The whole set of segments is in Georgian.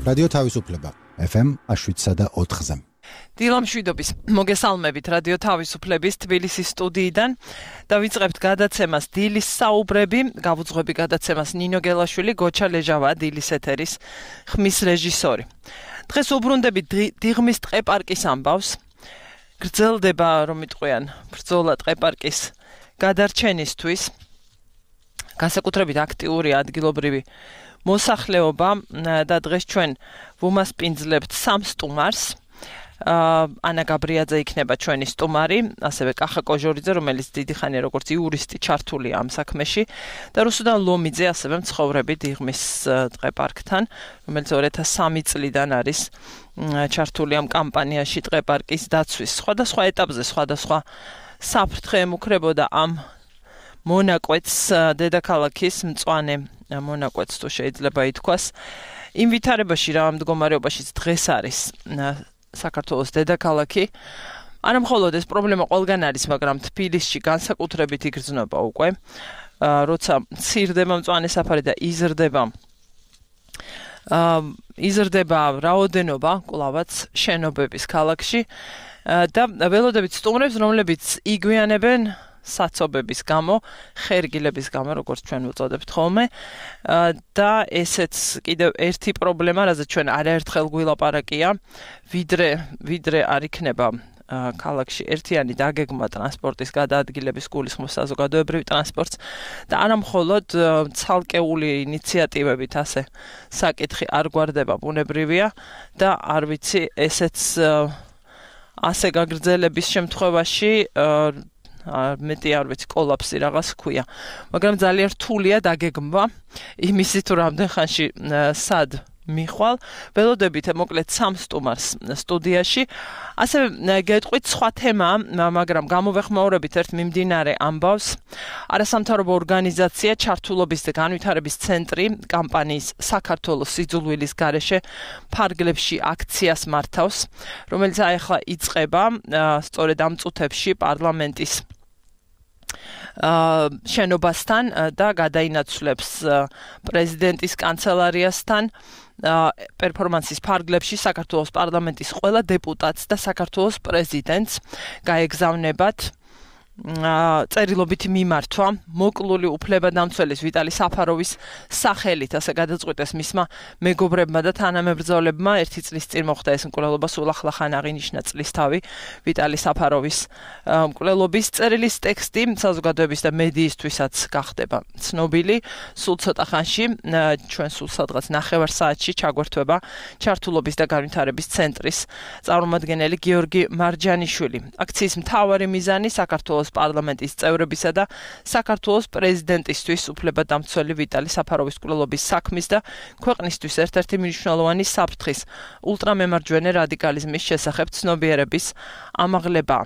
რადიო თავისუფლება FM 7.4-ზე. დილამშვიდობის მოგესალმებით რადიო თავისუფლების თბილისის სტუდიიდან და ვიწყებთ გადაცემას დილის საუბრები, გავუძღვები გადაცემას ნინო გელაშვილი, გოჩა ლეჟავა, დილის ეთერის ხმის რეჟისორი. დღეს უბრუნდებით დიღმის ტყეპარკის ამბავს. გრძელდება, რომ იტყვიან, ბრძოლა ტყეპარკის გადარჩენისთვის. განსაკუთრებით აქტიური ადგილობრივი მოსახლეობა და დღეს ჩვენ ვუმასპინძლებთ სამ სტუმარს. ანა გაბრიაძე იქნება ჩვენი სტუმარი, ასევე კახა კოჟორიძე, რომელიც დიდი ხანია როგორც იურისტი ჩართულია ამ საქმეში და რუსუდან ლომიძე, ასევე მცხოვრები დიღმის ტყეპარკთან, რომელიც 2003 წლიდან არის ჩართული ამ კამპანიაში ტყეპარკის დაცვის. სხვადასხვა ეტაპზე, სხვადასხვა საფრთხე ემუქრებოდა ამ მონაკვეთს, დედაქალაქის მწვანე მონაკვეთს თუ შეიძლება ითქვას. იმ ვითარებაში რა მდგომარეობაში დღეს არის საქართველოს დედაქალაქი. არა მხოლოდ ეს პრობლემა ყველგან არის, მაგრამ თბილისში განსაკუთრებით იგრძნობა უკვე, როცა მცირდება მწვანე საფარი და იზრდება რაოდენობა კვლავაც შენობების ქალაქში და ველოდებით სტუმრებს, რომლებიც იგვიანებენ საცობების გამო, ხერგილების გამო, როგორც ჩვენ ვუწოდებთ ხოლმე. და ესეც კიდევ ერთი პრობლემა, რაზეც ჩვენ არაერთხელ გვილაპარაკია, ვიდრე არ იქნება ქალაქში ერთიანი დაგეგმვა ტრანსპორტის გადაადგილების გულისხმობს საზოგადოებრივ ტრანსპორტს და არა მხოლოდ ცალკეული ინიციატივებით ასე საკითხი არ გვარდება, ბუნებრივია და არ ვიცი, ესეც ასე გაგრძელების შემთხვევაში მეტი არ ვიცი, კოლაფსი რაღაც ქვია. მაგრამ ძალიან რთულია დაგეგმვა იმისი თუ რამდენ ხანში სად მიხვალ. ველოდებით მოკლედ სამ სტუმარს სტუდიაში. ასევე გეტყვით სხვა თემა, მაგრამ გამოვეხმაურებით ერთ მიმდინარე ამბავს. არასამთავრობო ორგანიზაცია ჩართულობის და განვითარების ცენტრი კამპანიის საქართველოს სიძულვილის გარეშე ფარგლებში აქციას მართავს, რომელიც ახლა იწყება სწორედ ამ წუთებში პარლამენტის შენობასთან და გადაინაცვლებს პრეზიდენტის კანცელარიასთან პერფორმანსის ფარგლებში საქართველოს პარლამენტის ყველა დეპუტატს და საქართველოს პრეზიდენტს გაეგზავნებათ წერილობითი მიმართვა მოკლული უფლებადამცველის ვიტალი საფაროვის სახელით, ასე გადაწყვიტეს მისმა მეგობრებმა და თანამებრძოლებმა. 1 წლის წინ მოხდა ეს მკვლელობა, სულ ახლახან აღინიშნა წლისთავი ვიტალი საფაროვის მკვლელობის. წერილის ტექსტი საზოგადოების და მედიისთვისაც გახდება ცნობილი. სულ ცოტა ხანში, ჩვენ სულ სადღაც 9 საათში ჩაგვერთვება ჩართულობის და განვითარების ცენტრის წარმომადგენელი გიორგი მარჯანიშვილი. აქციის მთავარი მიზანი საქართველოს პარლამენტის წევრებისა და საქართველოს პრეზიდენტისთვის უფლებადამცველი ვიტალი საფაროვის მკვლელობის საქმის და ქვეყნისთვის ერთ-ერთი მნიშვნელოვანი საფრთხის ულტრამემარჯვენე რადიკალიზმის შესახებ ცნობიერების ამაღლება.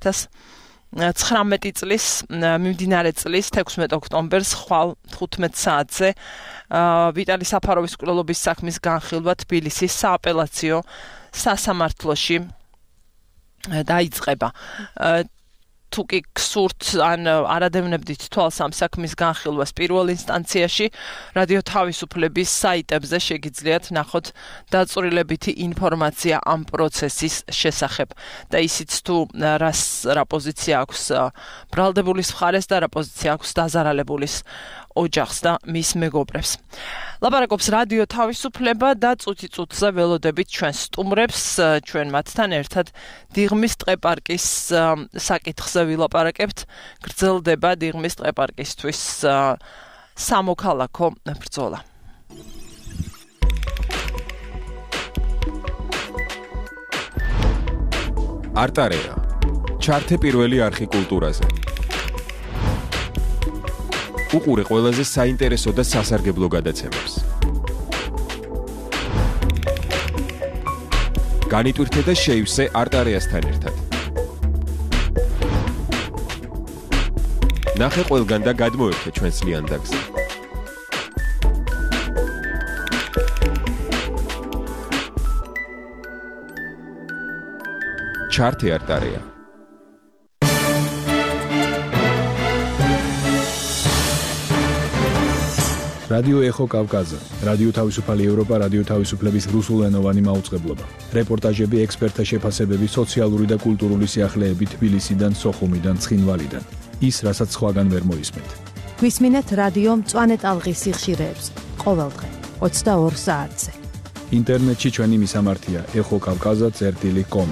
2019 წლის მიმდინარე წლის 16 ოქტომბერს ხვალ 15 საათზე ვიტალი საფაროვის მკვლელობის საქმის განხილვა თბილისის სააპელაციო სასამართლოში დაიწყება. თუკი გსურთ ან არადევნებდით თვალს ამ საქმის განხილვას პირველ ინსტანციაში, რადიო თავისუფლების საიტებზე შეგიძლიათ ნახოთ დაწვრილებითი ინფორმაცია ამ პროცესის შესახებ და ისიც თუ რა პოზიცია აქვს ბრალდებულის მხარეს და რა პოზიცია აქვს დაზარალებულის ოჯახს და მის მეგობრებს. ლაპარაკობს რადიო თავისუფლება და წუთი-წუთზე ველოდებით ჩვენ სტუმრებს, ჩვენ მათთან ერთად დიღმის ტყეპარკის საკითხზე ვილაპარაკებთ. გრძელდება დიღმის ტყეპარკისთვის სამოქალაქო ბრძოლა. არტარეა. ჩართე პირველი არხი კულტურაზე. უყურე ყველაზე საინტერესო და სასარგებლო გადაცემებს. განიტვირთე და შეივსე არტარეასთან ერთად. ნახე ყველგან და გადმოერთე ჩვენს ლიანდაგზე. ჩართე არტარეა. რადიო ეხო კავკაზა, რადიო თავისუფალი ევროპა, რადიო თავისუფლების რუსულენოვანი მაუწყებლობა. რეპორტაჟები, ექსპერტთა შეფასებები, სოციალური და კულტურული სიახლეები თბილისიდან, სოხუმიდან, ცხინვალიდან. ის, რასაც სხვაგან ვერ მოისმენთ. გვისმინეთ რადიო მწვანე ტალღის სიხშირეებს ყოველდღე 22 საათზე. ინტერნეტში ჩვენი მისამართია exokavkaza.com.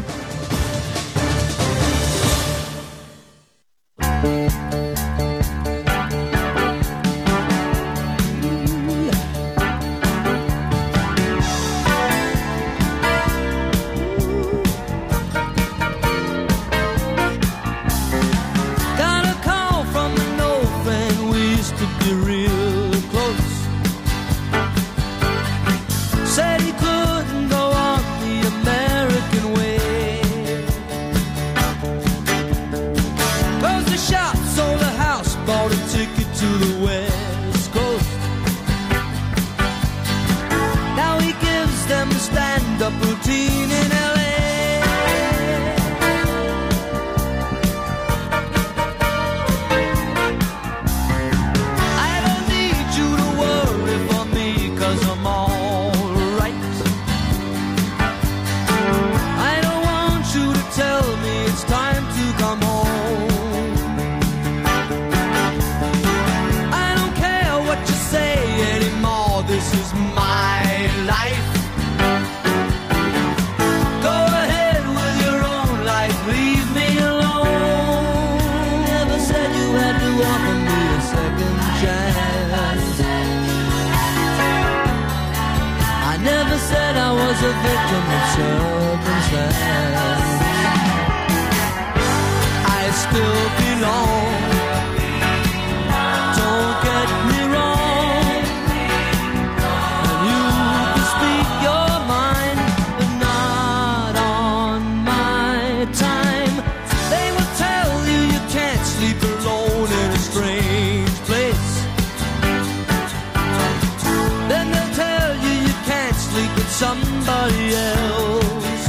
Somebody else.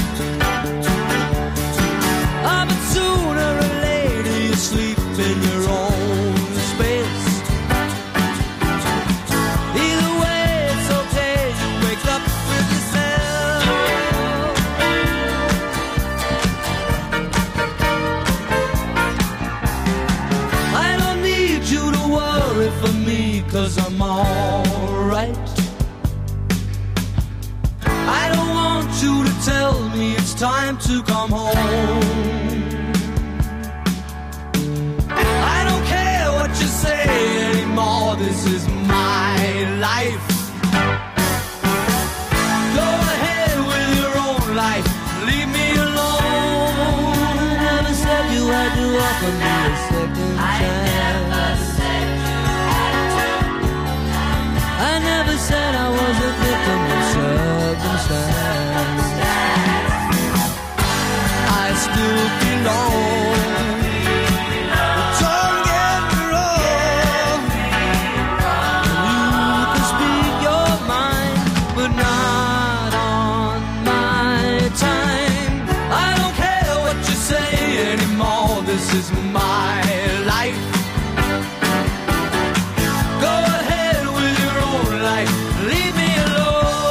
But sooner or later you sleep in your own space. Either way it's okay, you wake up with yourself. I don't need you to worry for me, 'cause I'm alright. You to tell me it's time to come home. I don't care what you say anymore, this is my life. Go ahead with your own life, leave me alone. I never said you had to offer me a second chance. I never said I was a victim of circumstance. I still belong. Don't get me wrong. You can speak your mind, but not on my time. I don't care what you say anymore, this is my life. Go ahead with your own life, leave me alone.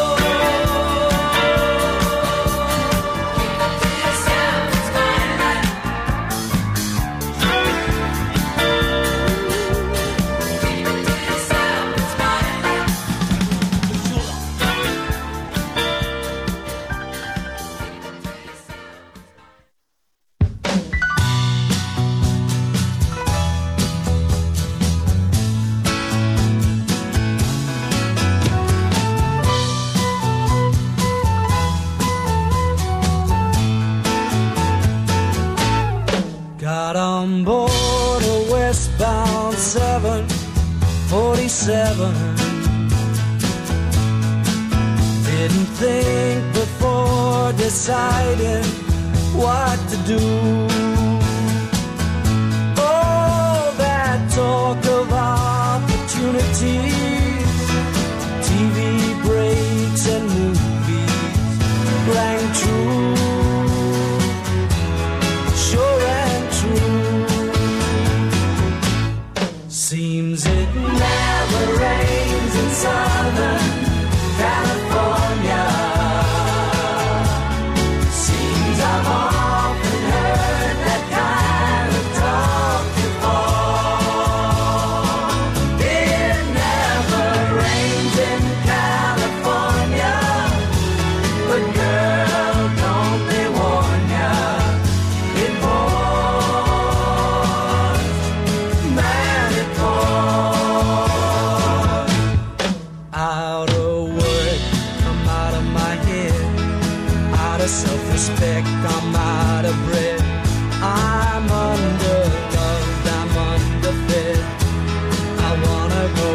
Got on board a westbound 747. Didn't think before deciding what to do. All that talk of opportunities, TV breaks and movies rang true. Sure and true. Seems it never rains in Southern California. Seems I've often heard that kind of talk before. It never rains in California, but girl, don't they warn ya? It pours, man, it pours. Out of word, I'm out of my head. Out of self-respect, I'm out of breath. I'm underloved, I'm underfed. I wanna go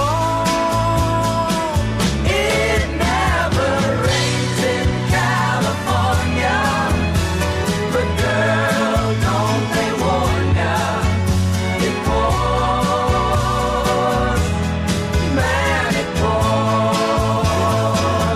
home. It never rains in California, but girl, don't they warn ya? It pours, man, it pours.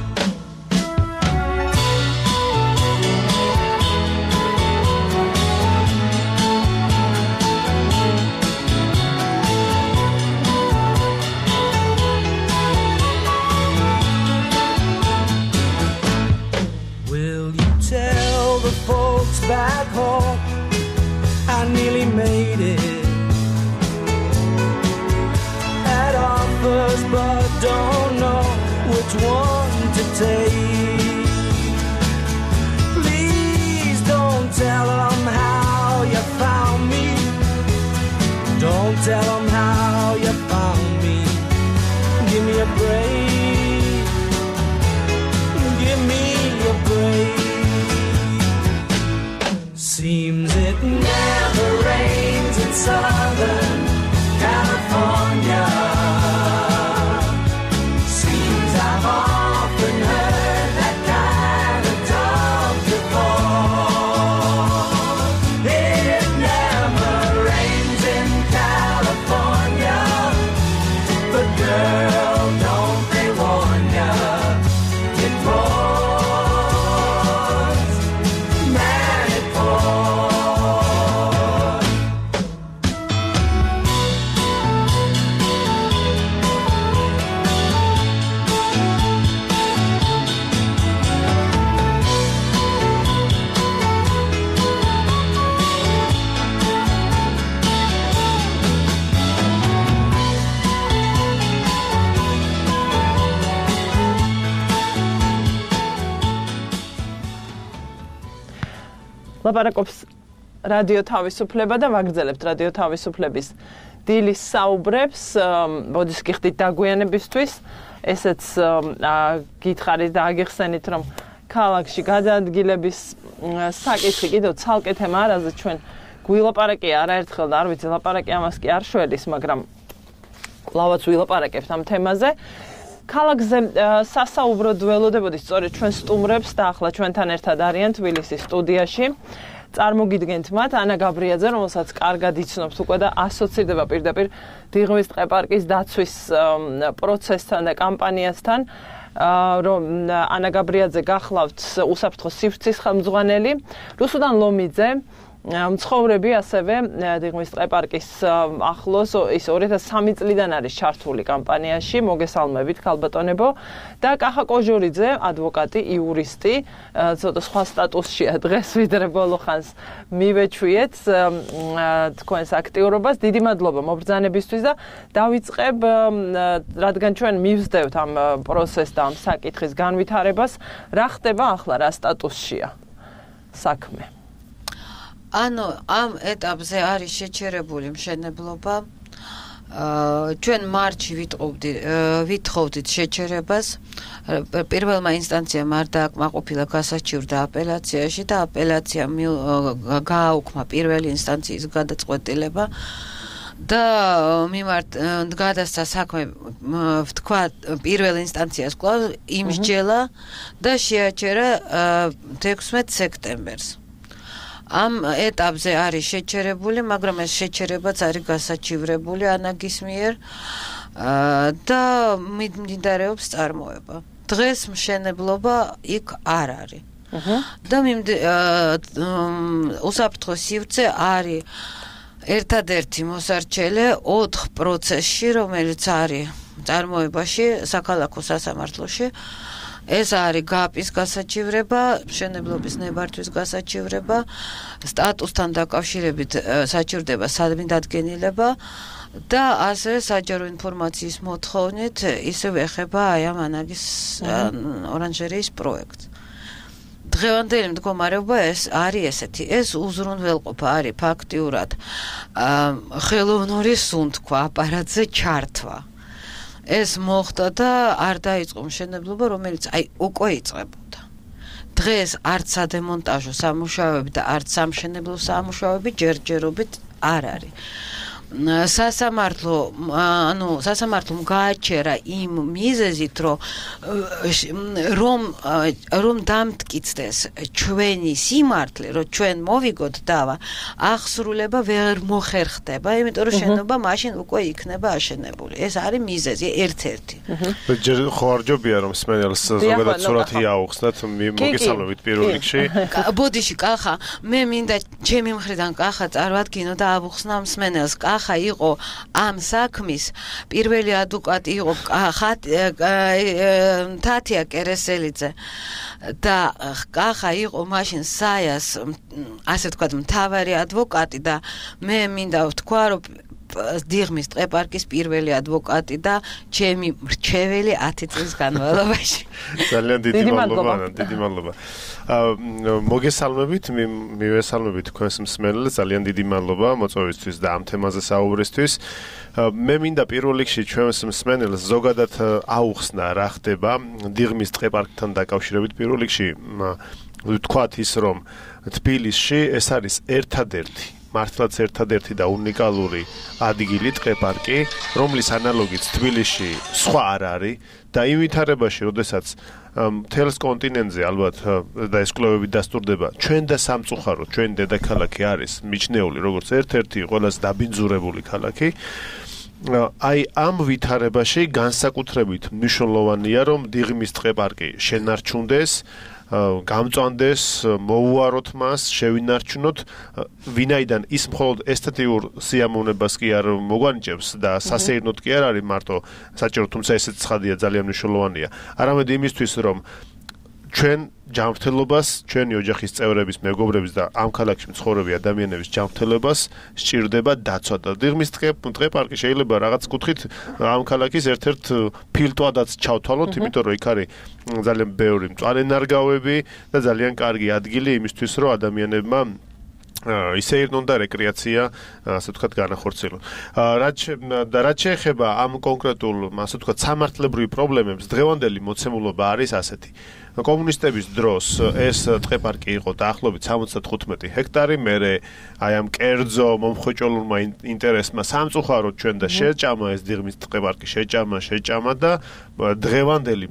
Will you tell the folks back home I nearly made it? Had offers but don't know which one to take. Please don't tell them how you found me. Don't tell them how you found me. Give me a break. Give me a break. Seems it never rains in Southern California. Seems I've often heard that kind of talk before. It never rains in California, but girl, don't they warn ya? It pours, man, it pours. ლაპარაკობს რადიო თავისუფლება და ვაგრძელებთ რადიო თავისუფლების დილის საუბრებს. მოდის გიხდით დაგვიანებისთვის. ესეც გითხარით და აგიხსენით, რომ ქალაქში გადაადგილების საკითხი კიდევ ცალკე თემა, რაზე ჩვენ გვილაპარაკია არაერთხელ და არ ვიცი ლაპარაკი ამას კი არ შველის, მაგრამ კვლავაც ვილაპარაკებთ ამ თემაზე. ქალაქზე სასაუბრო ველოდებოდი სწორედ ჩვენ სტუმრებს და ახლა ჩვენთან ერთად არიან თბილისის სტუდიაში. წარმოგიდგენთ მათ ანა გაბრიაძე, რომელსაც კარგად იცნობთ უკვე და ასოცირდება პირდაპირ დიღმის ტყეპარკის დაცვის პროცესთან და კამპანიასთან. რომ ანა გაბრიაძე გახლავთ უსაფრთხო სივრცის ხელმძღვანელი, რუსუდან ლომიძე, მცხოვრები ასევე დიღმის ტყეპარკის ახლოს ის 2003 წლიდან არის ჩართული კამპანიაში, მოგესალმებით ქალბატონებო, და კახა კოჟორიძე, ადვოკატი, იურისტი, ცოტა სხვა სტატუსშია დღეს, ვიდრე ბოლო ხანს მივეჩვიეთ თქვენს აქტიურობას. დიდი მადლობა მობრძანებისთვის და დავიწყებ, რადგან ჩვენ მივსდევთ ამ პროცესს და ამ საკითხის განვითარებას, რა ხდება ახლა, რა სტატუსშია საქმე? ანუ ამ ეტაპზე არის შეჩერებული მშენებლობა. ჩვენ მარტში ვითხოვდით შეჩერებას. პირველმა ინსტანციამ არ დააკმაყოფილა, გასაჩივრდა აპელაციაში და აპელაცია გააუქმა პირველი ინსტანციის გადაწყვეტილება და გადასცა საქმე თქვა პირველ ინსტანციას კვლავ იმსჯელა და შეაჩერა 16 სექტემბერს. ამ ეტაპზე არის შეჩერებული, მაგრამ ეს შეჩერებაც არის გასაჩივრებული ანაგის მიერ და მიმდინარეობს წარმოება. დღეს მშენებლობა იქ არ არის. და უსაფრთხო სივრცე არის ერთადერთი მოსარჩელე 4 პროცესში, რომელიც არის წარმოებაში, საქალაქო სასამართლოში, ეს არის გაპის გასაჩივრება, მშენებლობის ნებართვის გასაჩივრება, სტატუსთან დაკავშირებით საჩივრდება სადმიდადგენილება და ასევე საჯარო ინფორმაციის მოთხოვნით ისევ ეხება აი ამ ანაგის ორანჟერეის პროექტს. დღევანდელი მდგომარეობა ეს არის ესეთი, ეს უზრუნველყოფა არის ფაქტიურად ხელოვნური სუნთქვა აპარატზე ჩართვა. ეს მოხდა და არ დაიწყო მშენებლობა, რომელიც აი უკვე იწყებოდა. დღეს არც სადემონტაჟო სამუშაოები და არც სამშენებლო სამუშაოები ჯერჯერობით არ არის. სასამართლომ გააჩერა იმ მიზეზით, რომ დამტკიცდეს ჩვენი სიმართლე, რომ ჩვენ მოვიგოთ დავა, აღსრულება ვერ მოხერხდება, იმიტომ რომ შენობა მაშინ უკვე იქნება აშენებული. ეს არის მიზეზი ერთ-ერთი. ხო არ ჯობია რომ სმენელს ზოგადად სურათი აუხსნათ, მოგესალმებით პირველ რიგში. ბოდიში კახა, მე მინდა ჩემი მხრიდან კახა წარვადგინო და ავუხსნა სმენელს. კახა იყო ამ საქმის პირველი ადვოკატი იყო თათია კერესელიძე და კახა იყო მაშინ საიას ასე ვთქვათ მთავარი ადვოკატი და მე მინდა ვთქვა რომ დიღმის ტყეპარკის პირველი ადვოკატი და ჩემი მრჩეველი 10 წლის განმავლობაში. ძალიან დიდი მადლობა. მოგესალმებით, მივესალმებით თქვენს მსმენელს, ძალიან დიდი მადლობა მოწვევისთვის და ამ თემაზე საუბრისთვის. მე მინდა პირველ რიგში ჩვენს მსმენელს ზოგადად აუხსნა რა ხდება დიღმის ტყეპარკთან დაკავშირებით. პირველ რიგში ვთქვათ ის რომ თბილისში ეს არის მართლაც ერთადერთი და უნიკალური ადგილი ტყეპარკი, რომლის ანალოგიც თბილისში სხვა არ არის და იმ ვითარებაში, როდესაც მთელს კონტინენტზე ალბათ და ეს კვლევები დასტურდება, ჩვენ და სამწუხაროდ, ჩვენი დედაქალაქი არის მიჩნეული როგორც ერთ-ერთი ყველაზე დაბინძურებული ქალაქი. აი ამ ვითარებაში განსაკუთრებით მნიშვნელოვანია, რომ დიღმის ტყეპარკი შენარჩუნდეს, გამწვანდეს, მოუაროთ მას, შევინარჩუნოთ, ვინაიდან ის მხოლოდ ესთეტიურ სიამოვნებას კი არ მოგვანიჭებს და სასეირნოდ კი არ არის მარტო საჭირო, თუმცა ესეც ცხადია, ძალიან მნიშვნელოვანია. არამედ იმისთვის, რომ ჩვენ ჯანმრთელობას, ჩვენი ოჯახის წევრების, მეგობრების და ამ ქალაქში მცხოვრები ადამიანების ჯანმრთელობას სჭირდება დაცვა და დიღმის ტყეპარკი შეიძლება რაღაც კუთხით ამ ქალაქის ერთ-ერთ ფილტვადაც ჩავთვალოთ, იმიტომ რომ იქ არის ძალიან ბევრი მწვანე ნარგავები და ძალიან კარგი ადგილი იმისთვის, რომ ადამიანებმა ისეირნონ და რეკრეაცია, ასე ვთქვათ, განახორციელონ. რაც შეეხება ამ კონკრეტულ, ასე ვთქვათ, სამართლებრივ პრობლემებს, დღევანდელი მოცემულობა არის ასეთი. კომუნისტების დროს ეს ტყეპარკი იყო დაახლოებით 75 ჰექტარი, მერე აი ამ კერძო მომხოჭოლურმა ინტერესმა სამწუხაროდ ჩვენ და შეჭამა ეს დიღმის ტყეპარკი შეჭამა და დღევანდელი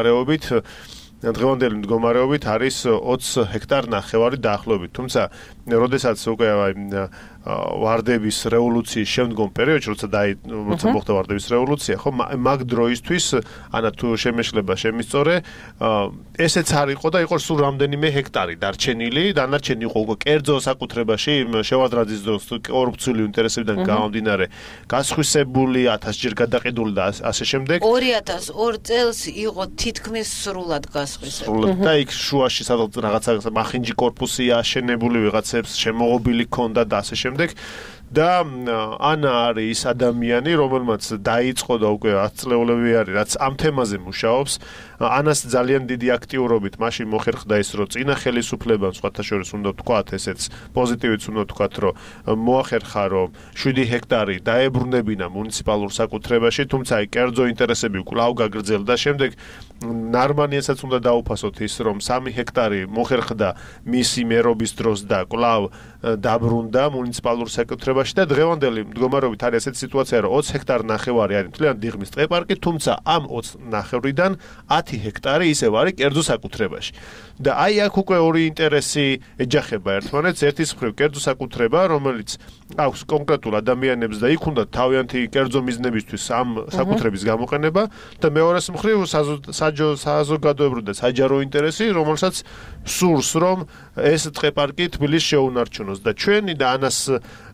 მდგომარეობით არის 20 ჰექტარ ნახევარი დაახლოებით. თუმცა, როდესაც უკვე ვარდების რევოლუციის შემდგომ პერიოდში, როცა მოხდა ვარდების რევოლუცია, ხო, მაგ დროისთვის, ანა თუ შემეშლება შემისწორე, ესეც არ იყო და იყო სულ რამდენიმე ჰექტარი დარჩენილი, დანარჩენი იყო უკვე კერძო საკუთრებაში, შევარდნაძის დროს კორუფციული ინტერესებიდან გამომდინარე, გასხვისებული, 1000 ჯერ გადაყიდული და ასე შემდეგ. 2002 წელს იყო თითქმის სრულად გასხვისებული. და იქ შუაში სადღაც რაღაცა მახინჯი კორპუსია აშენებული, ვიღაცებს შემოღობილი ჰქონდა და ასე შემდეგ. და ანა არის ის ადამიანი, რომელმაც დაიწყო და უკვე 10 წლეულები არის, რაც ამ თემაზე მუშაობს. ანას ძალიან დიდი აქტიურობით მაშინ მოხერხდა ის, რომ წინა ხელისუფლებამ სხვათა შორის უნდა ვთქვათ, ესეც პოზიტივიც უნდა ვთქვათ, რომ მოახერხა, რომ 7 ჰექტარი დაებრუნებინა მუნიციპალურ საკუთრებაში, თუმცა აი კერძო ინტერესები კვლავ გაგრძელდა. შემდეგ ნარმანიასაც უნდა დაუფასოთ ის, რომ 3 ჰექტარი მოხერხდა მისი მერობის დროს და კვლავ დაბრუნდა მუნიციპალურ საკუთრებაში და დღევანდელი მდგომარეობით არის ესეთი სიტუაცია, რომ 20 ჰექტარი ნახევარი არის მთლიანი დიღმის ტყეპარკი, თუმცა ამ 20 ნახევრიდან 10 ჰექტარი ისევ არის კერძო საკუთრებაში. და აი აქ უკვე ორი ინტერესი ეჯახება ერთმანეთს, ერთის მხრივ კერძო საკუთრება, რომელიც აქვს კონკრეტულ ადამიანებს და იქ უნდა თავიანთი კერძო მიზნებისთვის ამ საკუთრების გამოყენება და მეორეს მხრივ საზოგადოებრივი და საჯარო ინტერესი, რომელსაც სურს, რომ ეს ტყეპარკი თბილისში შეუნარჩუნოს და ჩვენი და ანას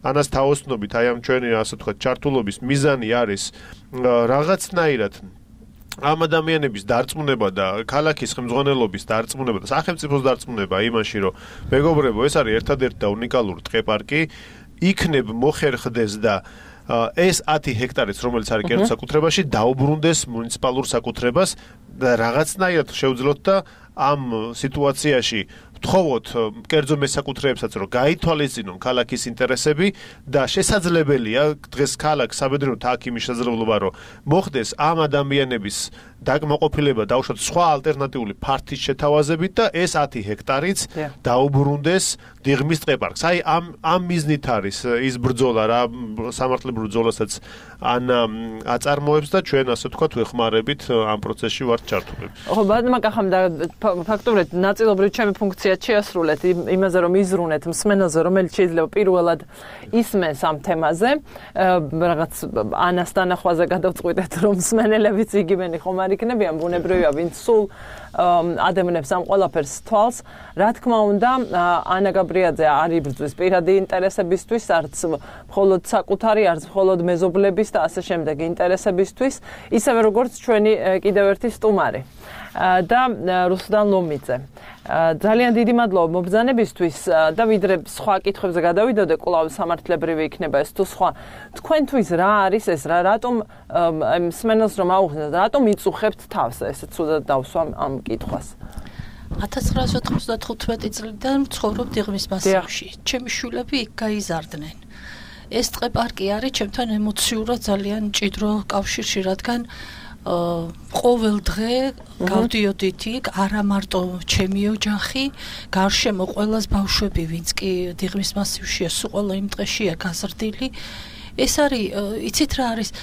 ანას თაოსნობით აი ამ ჩვენი ასე ვთქვათ ჩართულობის მიზანი არის რაღაცნაირად ამ ადამიანების დარწმუნება და ქალაქის ხელმძღვანელობის დარწმუნება და სახელმწიფოს დარწმუნება იმაში, რომ მეგობრებო, ეს არის ერთადერთი და უნიკალური ტყეპარკი, იქნებ მოხერხდეს და ეს 10 ჰექტარიც, რომელიც არის კერძო საკუთრებაში, დაუბრუნდეს მუნიციპალურ საკუთრებას და რაღაცნაირად შევძლოთ და ამ სიტუაციაში ვთხოვოთ კერძო მესაკუთრეებსაც, რომ გაითვალისწინონ ქალაქის ინტერესები და შესაძლებელია დღეს ქალაქს საბედნიეროდ აქ იმის შესაძლებლობა, რომ მოხდეს ამ ადამიანების დაკმაყოფილება დაუშვათ სხვა ალტერნატიული ფართის შეთავაზებით და ეს 10 ჰექტარიც დაუბრუნდეს დიღმის ტყეპარკს. აი ამ მიზნით არის ის ბრძოლა რა სამართლებრივ ბრძოლასაც აწარმოებს და ჩვენ ასე ვთქვათ ვეხმარებით ამ პროცესში ვართ ჩართულები. ხო, მაგახამ და ფაქტობრივად ნაწილობრივ ჩემი ფუნქცია შეასრულეთ იმაზე რომ იზრუნეთ მსმენელზე რომელიც შეიძლება პირველად ისმენს ამ თემაზე რაღაც ანას დანახვაზე გადავწყვიტეთ რომ მსმენელებიც იგივენი ხომ არ იქნებიან ბუნებრივია ვინც სულ ადამიანებს ამ ყველაფერს თვალს რა თქმა უნდა ანა გაბრიაძე არ იბრძვის პირადი ინტერესებისთვის არც მხოლოდ საკუთარი არც მხოლოდ მეზობლების და ასე შემდეგ ინტერესებისთვის ისევე როგორც ჩვენი კიდევ ერთი სტუმარი და რუსლან ლომიძე. ძალიან დიდი მადლობა მობრძანებისთვის და ვიდრე სხვა კითხვებზე გადავიდოდე, კვლავ სამართლებრივი იქნება ეს თუ სხვა. თქვენთვის რა არის ეს რა, რატომ მსმენელს რომ აუხსნათ, რატომ იწუხებთ თავს ესე ცუდად დავსვამ ამ კითხვას? 1995 წლიდან ვცხოვრობ დიღმის მასივში. ჩემი შვილები იქ გაიზარდნენ. ეს ტყეპარკი არის ჩემთან ემოციურად ძალიან მჭიდრო კავშირში, რადგან ყოველ დღე გავდიოდით იქ, არა მარტო ჩემი ოჯახი, გარშემო ყველას ბავშვები, ვინც კი დიღმის მასივშია, სულ ყველა იმ დღეშია გაზრდილი. ეს არის, იცით რა არის,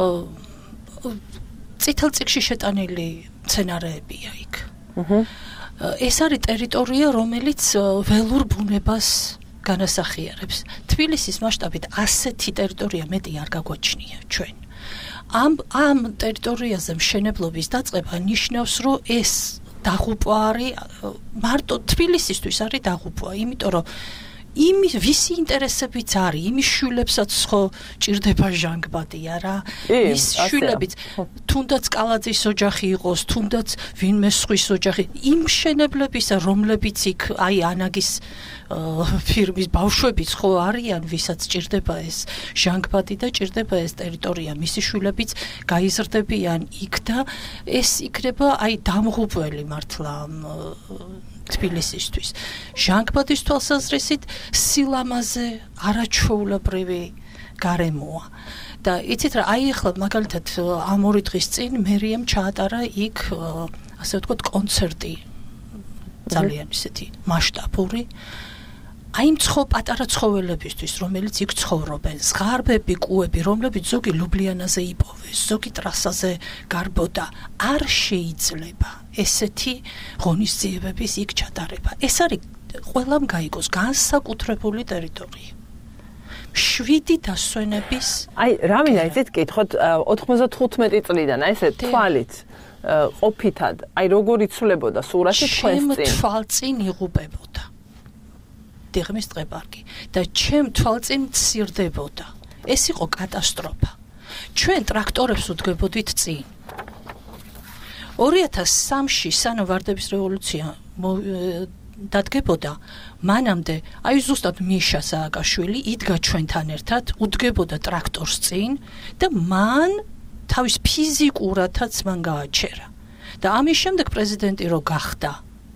წითელ წიგნში შეტანილი მცენარეებია იქ. ეს არის ტერიტორია, რომელიც ველურ ბუნებას განასახიერებს. თბილისის მასშტაბით ასეთი ტერიტორია მეტი არ გაგვაჩნია ჩვენ. ამ ტერიტორიაზე მშენებლობის დაწყება ნიშნავს, რომ ეს დაღუპვა არის მარტო თბილისისთვის არის დაღუპვა, იმიტომ რომ ვისი ინტერესებიც არის, იმის შვილებსაც ხო ჭირდება ჟანგბადია რა. ის შვილებიც თუნდაც კალაძის ოჯახი იყოს, თუნდაც ვინმე სხვის ოჯახი, იმ მშენებლებისა, რომლებიც იქ აი ანაგის ფირმის ბავშვებიც ხო არიან, ვისაც ჭირდება ეს ჟანგბადი და ჭირდება ეს ტერიტორია, მისი შვილებიც გაიზრდებიან იქ და ეს იქნება აი დამღუპველი მართლა თბილისისთვის. ჟანგბადის თვალსაზრისით სილამაზე არაჩვეულებრივი გარემოა. და იცით რა, აი ახლა მაგალითად ამ 2 დღის წინ მერიამ ჩაატარა იქ ასე ვთქვათ კონცერტი ძალიან ისეთი მასშტაბური. აი პატარა ცხოველებისთვის, რომელიც იქ ცხოვრობენ, ზღარბები, კუები, რომლებიც ზოგი ლუბლიანაზე იპოვეს, ზოგი ტრასაზე გარბოდა, არ შეიძლება ესეთი ღონისძიებების იქ ჩატარება. ეს არის ყველამ გაიგოს განსაკუთრებული ტერიტორია. 7 დასვენების აი რამინდა იცით კითხოთ 95 წლიდან აი ესე თვალით ყოფითად აი როგორ იცვლებოდა სურათი თქვენს წინ თვალწინ იღუპებოდა დიღმის ტყეპარკი და ჩემ თვალწინ მცირდებოდა. ეს იყო კატასტროფა. ჩვენ ტრაქტორებს უდგებოდით წინ. 2003-ში სანამ ვარდების რევოლუცია დადგებოდა, მანამდე აი ზუსტად მიშა სააკაშვილი იდგა ჩვენთან ერთად, უდგებოდა ტრაქტორს წინ და მან თავის ფიზიკურადაც მან გააჩერა. და ამის შემდეგ პრეზიდენტი რო გახდა.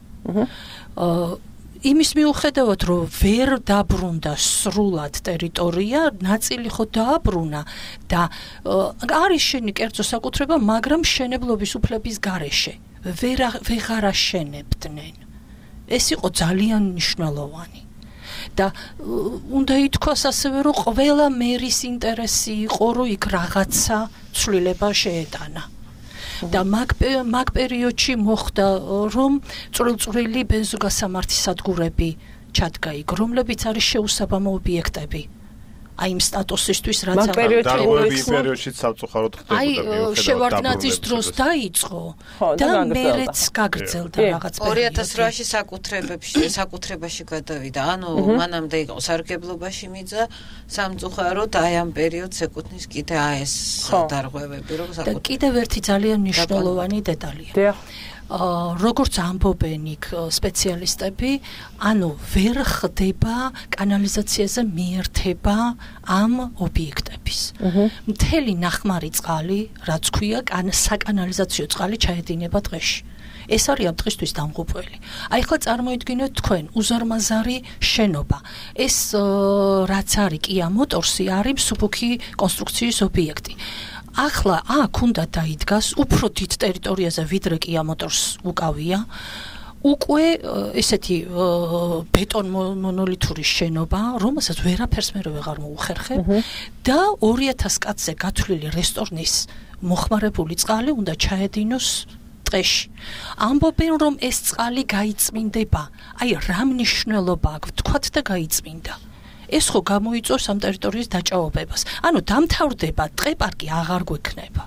იმის მიუხედავად, რომ ვერ დაბრუნდა სრულად ტერიტორია, ნაწილი ხო დააბრუნა და არის შენი კერძო საკუთრება, მაგრამ მშენებლობის უფლების გარეშე ვეღარ აშენებდნენ. ეს იყო ძალიან მნიშვნელოვანი. და უნდა ითქვას ასევე, რომ ყველა მერის ინტერესი იყო, რომ იქ რაღაცა ცვლილება შეეტანა. და მაგ პერიოდში მოხდა, რომ წვრილ-წვრილი ბენზოგასამართი სადგურები ჩადგა იქ, რომლებიც არის შეუსაბამო ობიექტები აი იმ სტატუსისთვის რაც მაგ პერიოდში დარღვევების პერიოდში სამწუხაროდ ხდებოდა აი შევარდნაძის დროს დაიწყო და მერეც გაგრძელდა რაღაც პერიოდი 2008-ში საკუთრებაში გადავიდა ანუ მანამდე იყო სარგებლობაში მიწა სამწუხაროდ აი ამ პერიოდს ეკუთვნის კიდე ეს დარღვევები რომ და კიდევ ერთი ძალიან მნიშვნელოვანი დეტალია როგორც ამბობენ იქ სპეციალისტები, ანუ ვერ ხდება კანალიზაციაზე მიერთება ამ ობიექტების. მთელი ნახმარი წყალი, რაც ქვია, საკანალიზაციო წყალი ჩაედინება ტყეში. ეს არის ამ დღისთვის დამღუპველი. აი ხლა წარმოიდგინეთ თქვენ უზარმაზარი შენობა. ეს რაც არის Kia Motors-ი არის მსუბუქი კონსტრუქციის ობიექტი. ახლა აქ უნდა დაიდგას უფრო დიდ ტერიტორიაზე ვიდრე Kia Motors უკავია უკვე ესეთი ბეტონ მონოლითური შენობა რომელსაც ვერაფერს მე ვეღარ მოუხერხებ და 2000 კაცზე გათვლილი რესტორნის მოხმარებული წყალი უნდა ჩაედინოს ტყეში ამბობენ რომ ეს წყალი გაიწმინდება აი რა მნიშვნელობა აქვს თქვათ და გაიწმინდა ეს ხო გამოიწვევს ამ ტერიტორიის დაჭაობებას. ანუ დამთავრდება ტყე-პარკი აღარ გვექნება.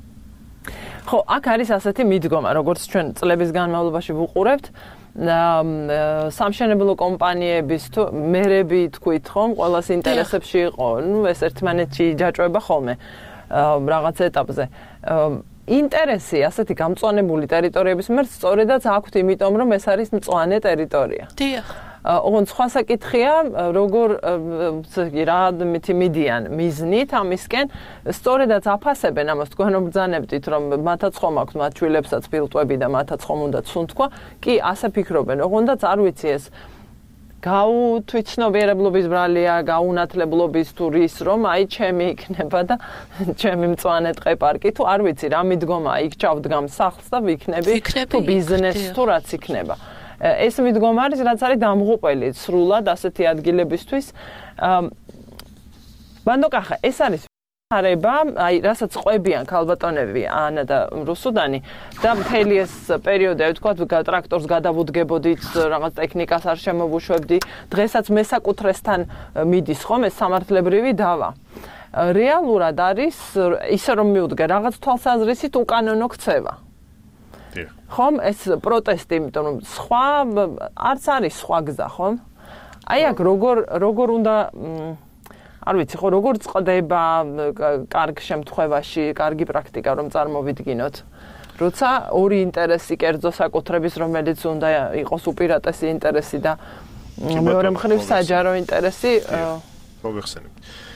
ხო, აქ არის ასეთი მიდგომა, როგორც ჩვენ წლების განმავლობაში ვუყურებთ, სამშენებლო კომპანიების თუ მერები თქვით ხომ, ყოველას ინტერესებში იყო, ნუ ეს ერთმანეთში ჯაჭვება ხოლმე რაღაც ეტაპზე. ინტერესი ასეთი გამწვანებული ტერიტორიების მიერ სწორედაც აქვთ, იმიტომ რომ ეს არის მწვანე ტერიტორია. დიახ. ოღონდ სხვა საკითხია, როგორ რა მიდიან მიზნით ამისკენ, სწორედაც აფასებენ ამას თქვენ რომ ბრძანებდით, რომ მათაც ხომ აქვს მათ შვილებსაც ფილტვები და მათაც ხომ უნდა ცუნთქვა, კი ასე ფიქრობენ, ოღონდაც არ ვიცი ეს გაუთვითცნობიერებლობის ბრალია, გაუნათლებლობის თუ რის რომ აი ჩემი იქნება და ჩემი მწვანე ტყე-პარკი თუ არ ვიცი რა მიდგომა იქ ჩავდგამ სახლს და ვიქნები თუ ბიზნესს თუ რაც იქნება. ეს მიდგომა არის რაც არის დამღუპელი სრულად ასეთი ადგილებისთვის. ბანდოკახა ეს არის ხარება, აი რასაც ყვებიან ქალბატონები ანა და რუსუდანი და მთელი ეს პერიოდი აი თქვა ტრაქტორს გადავუდგებოდით, რაღაც ტექნიკას არ შემოვუშვებდი. დღესაც მესაკუთრესთან მიდის ხომ ეს სამართლებრივი დავა. რეალურად არის ისე რომ მიუდგე რაღაც თვალსაზრისით უკანონო ქცევა. ხომ ეს პროტესტი, იმიტომ რომ სხვა არც არის სხვა გზა, ხომ? აი აქ როგორ უნდა არ ვიცი, ხო როგორ წდება კარგ შემთხვევაში, კარგი პრაქტიკა რომ წარმოვიდგინოთ. როცა ორი ინტერესი კერძო საკუთრების, რომელიც უნდა იყოს უპირატესი ინტერესი და მეორე მხრივ საჯარო ინტერესი, მოგეხსენებთ.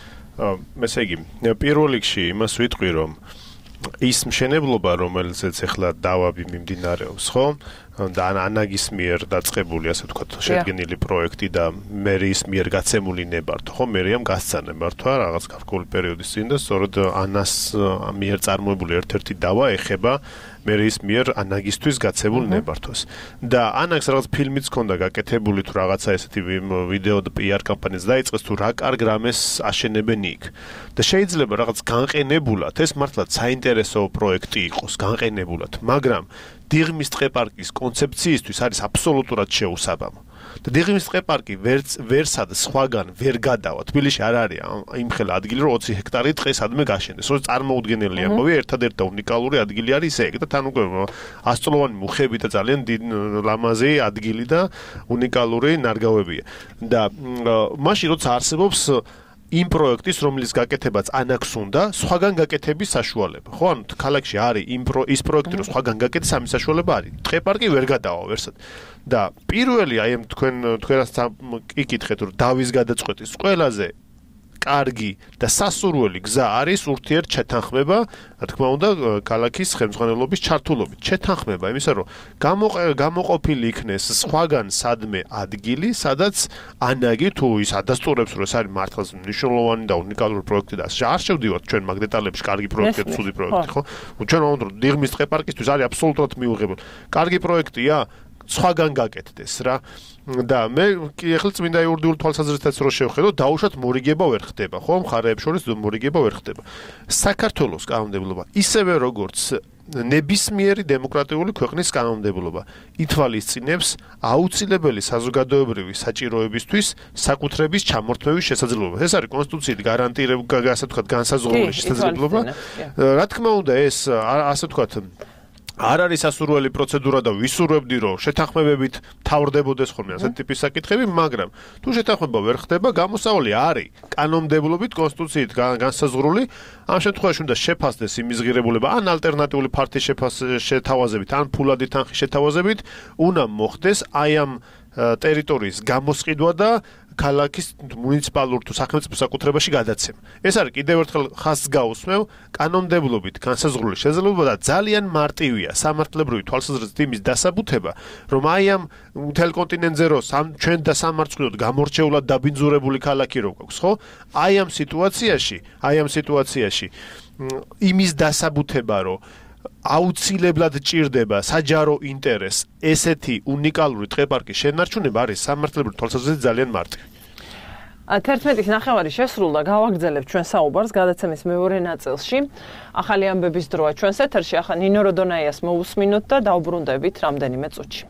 ესე იგი, პირველ რიგში იმას ვიტყვი, რომ ის მშენებლობა, რომელზეც ახლა დავაბი მიმდინარეობს, ხო? და ანაგის მიერ დაწყებული, ასე ვთქვათ, შედგენილი პროექტი და მერის მიერ გაცემული ნებართვა, ხო? მერიამ გასცა ნებართვა რაღაც გარკვეული პერიოდის წინ და სწორედ ანას მიერ წარმოებული ერთ-ერთი დავა ეხება მერის მიერ ანაგისთვის გაცემულ ნებართვას. და ანაგს რაღაც ფილმიც ჰქონდა გაკეთებული თუ რაღაცა ესეთი ვიდეო და PR კამპანიაც დაიწყეს თუ რა კარგ რამეს აშენებენ იქ. და შეიძლება რაღაც განყენებულად ეს მართლაც საინტერესო პროექტი იყოს, განყენებულად, მაგრამ დიღმის ტყე-პარკის კონცეფციისთვის არის აბსოლუტურად შეუსაბამო. და დიღმის ტყე-პარკი ვერსად სხვაგან ვერ გადავა. თბილისში არ არის იმ ხელა ადგილი, რომ 20 ჰექტარი ტყე სადმე გაშენდეს. რომ წარმოუდგენელი ამბავი, ერთადერთი და უნიკალური ადგილი არის ეგ და თან უკვე 100-წლოვანი მუხები და ძალიან ლამაზი ადგილი და უნიკალური ნარგავებია. და მაშინ როცა არსებობს იმ პროექტის, რომლის გაკეთებაც ანაკს უნდა, სხვაგან გაკეთების საშუალება. ხო, ანუ ქალაქში არის ის პროექტი, რომ სხვაგან გაკეთდეს, ამის საშუალება არის. ტყე-პარკი ვერ გადავა ვერსად. და პირველი აი ამ თქვენაც იკითხეთ, რომ დავის გადაწყვეტის ყველაზე კარგი და სასურველი გზა არის ურთიერთჩეთანხმება, რა თქმა უნდა, ქალაქის ხელმძღვანელობის ჩართულობით. ჩეთანხმება იმისა, რომ გამოყოფილი იქნეს სხვაგან სადმე ადგილი, სადაც ანაგი თუ ის ადასტურებს, რომ ეს არის მართლაც მნიშვნელოვანი და უნიკალური პროექტი და არ შევდივართ ჩვენ მაგ დეტალებში, კარგი პროექტი და ცუდი პროექტი, ხო? ჩვენ ვამბობთ, რომ დიღმის ტყე-პარკისთვის არის აბსოლუტურად მიუღებელი. კარგი პროექტია, სხვაგან გაკეთდეს რა. და მე ეხლა წმინდა იურიდიული თვალსაზრისითაც რო შევხედო, დაუშვათ მორიგება ვერ ხდება, ხო? მხარეებს შორის მორიგება ვერ ხდება. საქართველოს კანონმდებლობა ისევე როგორც ნებისმიერი დემოკრატიული ქვეყნის კანონმდებლობა ითვალისწინებს აუცილებელი საზოგადოებრივი საჭიროებისთვის საკუთრების ჩამორთმევის შესაძლებლობა. ეს არის კონსტიტუციით გარანტირებული, ასე ვთქვათ, განსაზღვრული შესაძლებლობა. რა თქმა უნდა, ეს ასე ვთქვათ, არ არის ასურველი პროცედურა და ვისურვებდი, რომ შეთანხმებებით თავრდებოდეს ხოლმე ასეთი ტიპის საკითხები, მაგრამ თუ შეთანხმება ვერ ხდება, გამოსავალი არის კანონმდებლობით კონსტიტუციით განსაზღვრული. ამ შემთხვევაში უნდა შეფასდეს იმის ღირებულება, ან ალტერნატიული ფართის შეთავაზებით, ან ფულადი თანხის შეთავაზებით, უნდა მოხდეს აი ამ ტერიტორიის გამოსყიდვა და ქალაქის მუნიციპალურ თუ სახელმწიფო საკუთრებაში გადაცემა. ეს არის კიდევ ერთხელ ხაზს გაუსმევ კანონმდებლობით განსაზღვრული შესაძლებლობა და ძალიან მარტივია სამართლებრივი თვალსაზრისით იმის დასაბუთება, რომ აი ამ მთელ კონტინენტზე რო ჩვენ და სამარცხვინოდ გამორჩეულად დაბინძურებული ქალაქი რო გვაქვს, ხო? აი ამ სიტუაციაში იმის დასაბუთება, რომ აუცილებლად ჭირდება საჯარო ინტერესს ესეთი უნიკალური ტყეპარკის შენარჩუნება არის სამართლებრივი თვალსაზრისით ძალიან მარტივი. 11:09 შესრულდა, გავაგრძელებთ ჩვენ საუბარს გადაცემის მეორე ნაწილში. ახალი ამბების დროა ჩვენს ეთერში, ახლა ნინო როდონაიას მოусმინოთ და დავბრუნდებით რამდენიმე წუთში.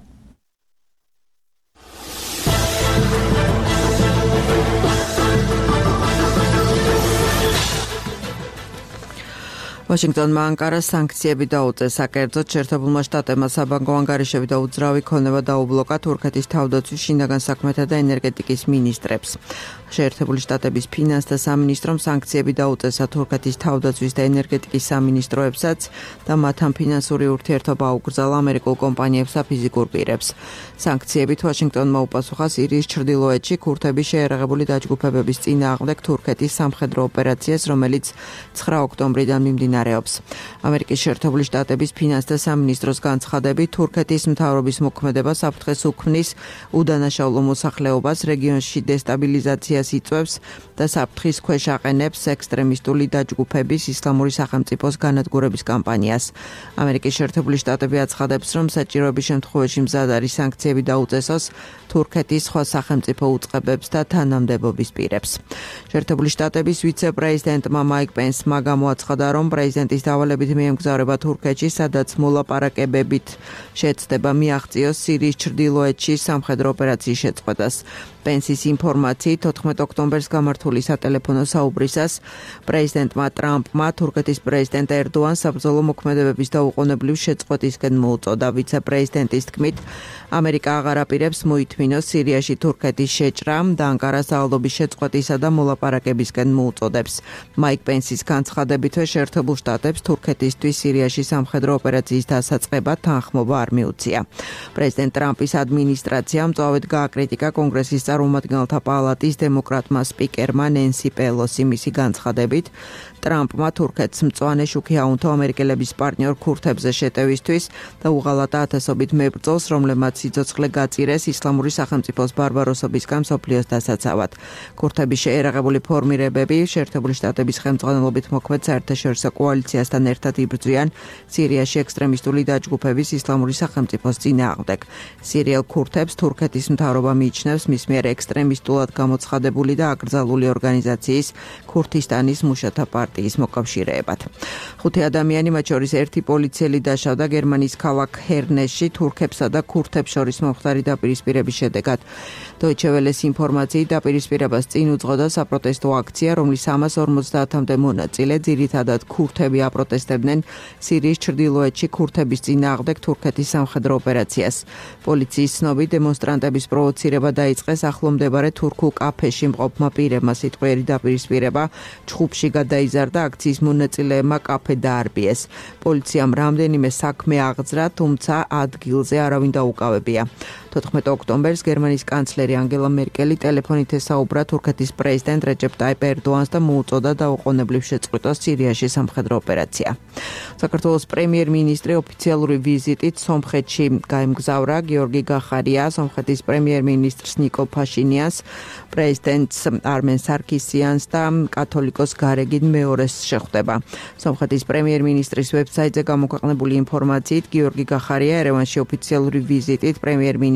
ვაშინგტონმა ანკარას სანქციები დაუწეს საკერძოდ შეერთებულმა შტატებმა საბანკო ანგარიშები და უძრავი ქონება დაუბლოკა თურქეთის თავდაცვის შინაგან საქმეთა და ენერგეტიკის მინისტრებს. შეერთებული შტატების ფინანსთა სამინისტრომ სანქციები დაუწესა თურქეთის თავდაცვის და ენერგეტიკის სამინისტროებსაც და მათთან ფინანსური ურთიერთობა აუკრძალა ამერიკულ კომპანიებსა ფიზიკურ პირებს. სანქციებით ვაშინგტონმა უპასუხა სირიის ჩრდილოეთში ქურთების შეერაღებული დაჯგუფებების წინააღმდეგ თურქეთის სამხედრო ოპერაციას, რომელიც 9 ოქტომბრიდან მიმდინარეობს. ამერიკის შეერთებული შტატების ფინანსთა სამინისტროს განცხადებით, თურქეთის მთავრობის მოქმედება საფრთხეს უქმნის უდანაშაულო მოსახლეობას, რეგიონში დესტაბილიზაციას იწვევს და საფრთხის ქვეშ აყენებს ექსტრემისტული დაჯგუფების ისლამური სახელმწიფოს განადგურების კამპანიას. ამერიკის შეერთებული შტატები აცხადებს, რომ საჭიროების შემთხვევაში მზად არის სანქციები დაუწესოს თურქეთის სხვა სახელმწიფო უწყებებს და თანამდებობის პირებს. შეერთებული შტატების ვიცე-პრეზიდენტმა მაიკ პენსმა გამოაცხადა, რომ პრეზიდენტის დავალებით მიემგზავრება თურქეთში, სადაც მოლაპარაკებებით შეცდება მიაღწიოს სირიის ჩრდილოეთში სამხედრო ოპერაციის შეწყვეტას. პენსის ინფორმაციით 14 ოქტომბერს გამართული სატელეფონო საუბრისას პრეზიდენტმა ტრამპმა თურქეთის პრეზიდენტ ერდოანს საბრძოლო მოქმედებების დაუყოვნებლივ შეწყვეტისკენ მოუწოდა. ვიცე-პრეზიდენტის თქმით, ამერიკა აღარ აპირებს მოითმინოს სირიაში თურქეთის შეჭრა და ანკარას ძალადობის შეწყვეტისა და მოლაპარაკებისკენ მოუწოდებს. მაიკ პენსის განცხადებითვე შეერთებულ შტატებს თურქეთისთვის სირიაში სამხედრო ოპერაციის დასაწყებად თანხმობა არ მიუწია. პრეზიდენტ ტრამპის ადმინისტრაციამ მწვავედ გააკრიტიკა კონგრესის წარმომადგენელთა პალატის დემოკრატმა სპიკერმა ნენსი პელოსი მისი განცხადებით, ტრამპმა თურქეთს მწვანე შუქი აუნთო ამერიკელების პარტნიორ ქურთებზე შეტევისთვის და უღალატა ათასობით მებრძოლს, რომლებმაც სიცოცხლე გაწირეს ისლამური სახელმწიფოს ბარბაროსობისგან მსოფლიოს დასაცავად. ქურთების შეერაღებული ფორმირებები შეერთებული შტატების ხელმძღვანელობით მოქმედ საერთაშორისო კოალიციასთან ერთად იბრძვიან სირიაში ექსტრემისტული დაჯგუფების ისლამური სახელმწიფოს წინააღმდეგ. სირიელ ქურთებს თურქეთის მთავრობა მიიჩნევს მის მიერ ექსტრემისტულად გამოცხადებული და აკრძალული ორგანიზაციის ქურთისტანის მუშათა პარტიის მოკავშირეებად. 5 ადამიანი, მათ შორის 1 პოლიციელი დაშავდა გერმანიის ქალაქ ჰერნესში თურქებსა და ქურთებს შორის მომხდარი დაპირისპირების შედეგად. Deutsche Welle-ის ინფორმაციით დაპირისპირებას წინ უძღოდა საპროტესტო აქცია, რომლის 350-მდე მონაწილე ძირითადად ქურთები აპროტესტებდნენ სირიის ჩრდილოეთში ქურთების წინააღმდეგ თურქეთის სამხედრო ოპერაციას. პოლიციის ცნობით დემონსტრანტების პროვოცირება დაიწყეს ახლომდებარე თურქულ კაფეში მყოფმა პირებმა. სიტყვიერი დაპირისპირება ჩხუბში გადაიზარდა, აქციის მონაწილეებმა კაფე დაარბიეს. პოლიციამ რამდენიმე საქმე აღძრა, თუმცა ადგილზე არავინ დაუკავებია. 14 ოქტომბერს გერმანიის კანცლერი ანგელა მერკელი ტელეფონით ესაუბრა თურქეთის პრეზიდენტ რეჯეპ ტაიპ ერდოანს და მოუწოდა დაუყოვნებლივ შეწყვიტოს სირიაში სამხედრო ოპერაცია. საქართველოს პრემიერ-მინისტრი ოფიციალური ვიზიტით სომხეთში გაემგზავრა. გიორგი გახარია სომხეთის პრემიერ-მინისტრს ნიკოლ ფაშინიანს, პრეზიდენტს არმენ სარკისიანს და კათოლიკოს გარეგინ მეორეს შეხვდება. სომხეთის პრემიერ-მინისტრის ვებსაიტზე გამოქვეყნებული ინფორმაციით, გიორგი გახარია ერევანში ოფიციალური ვიზიტით პრემიერ-მინისტრის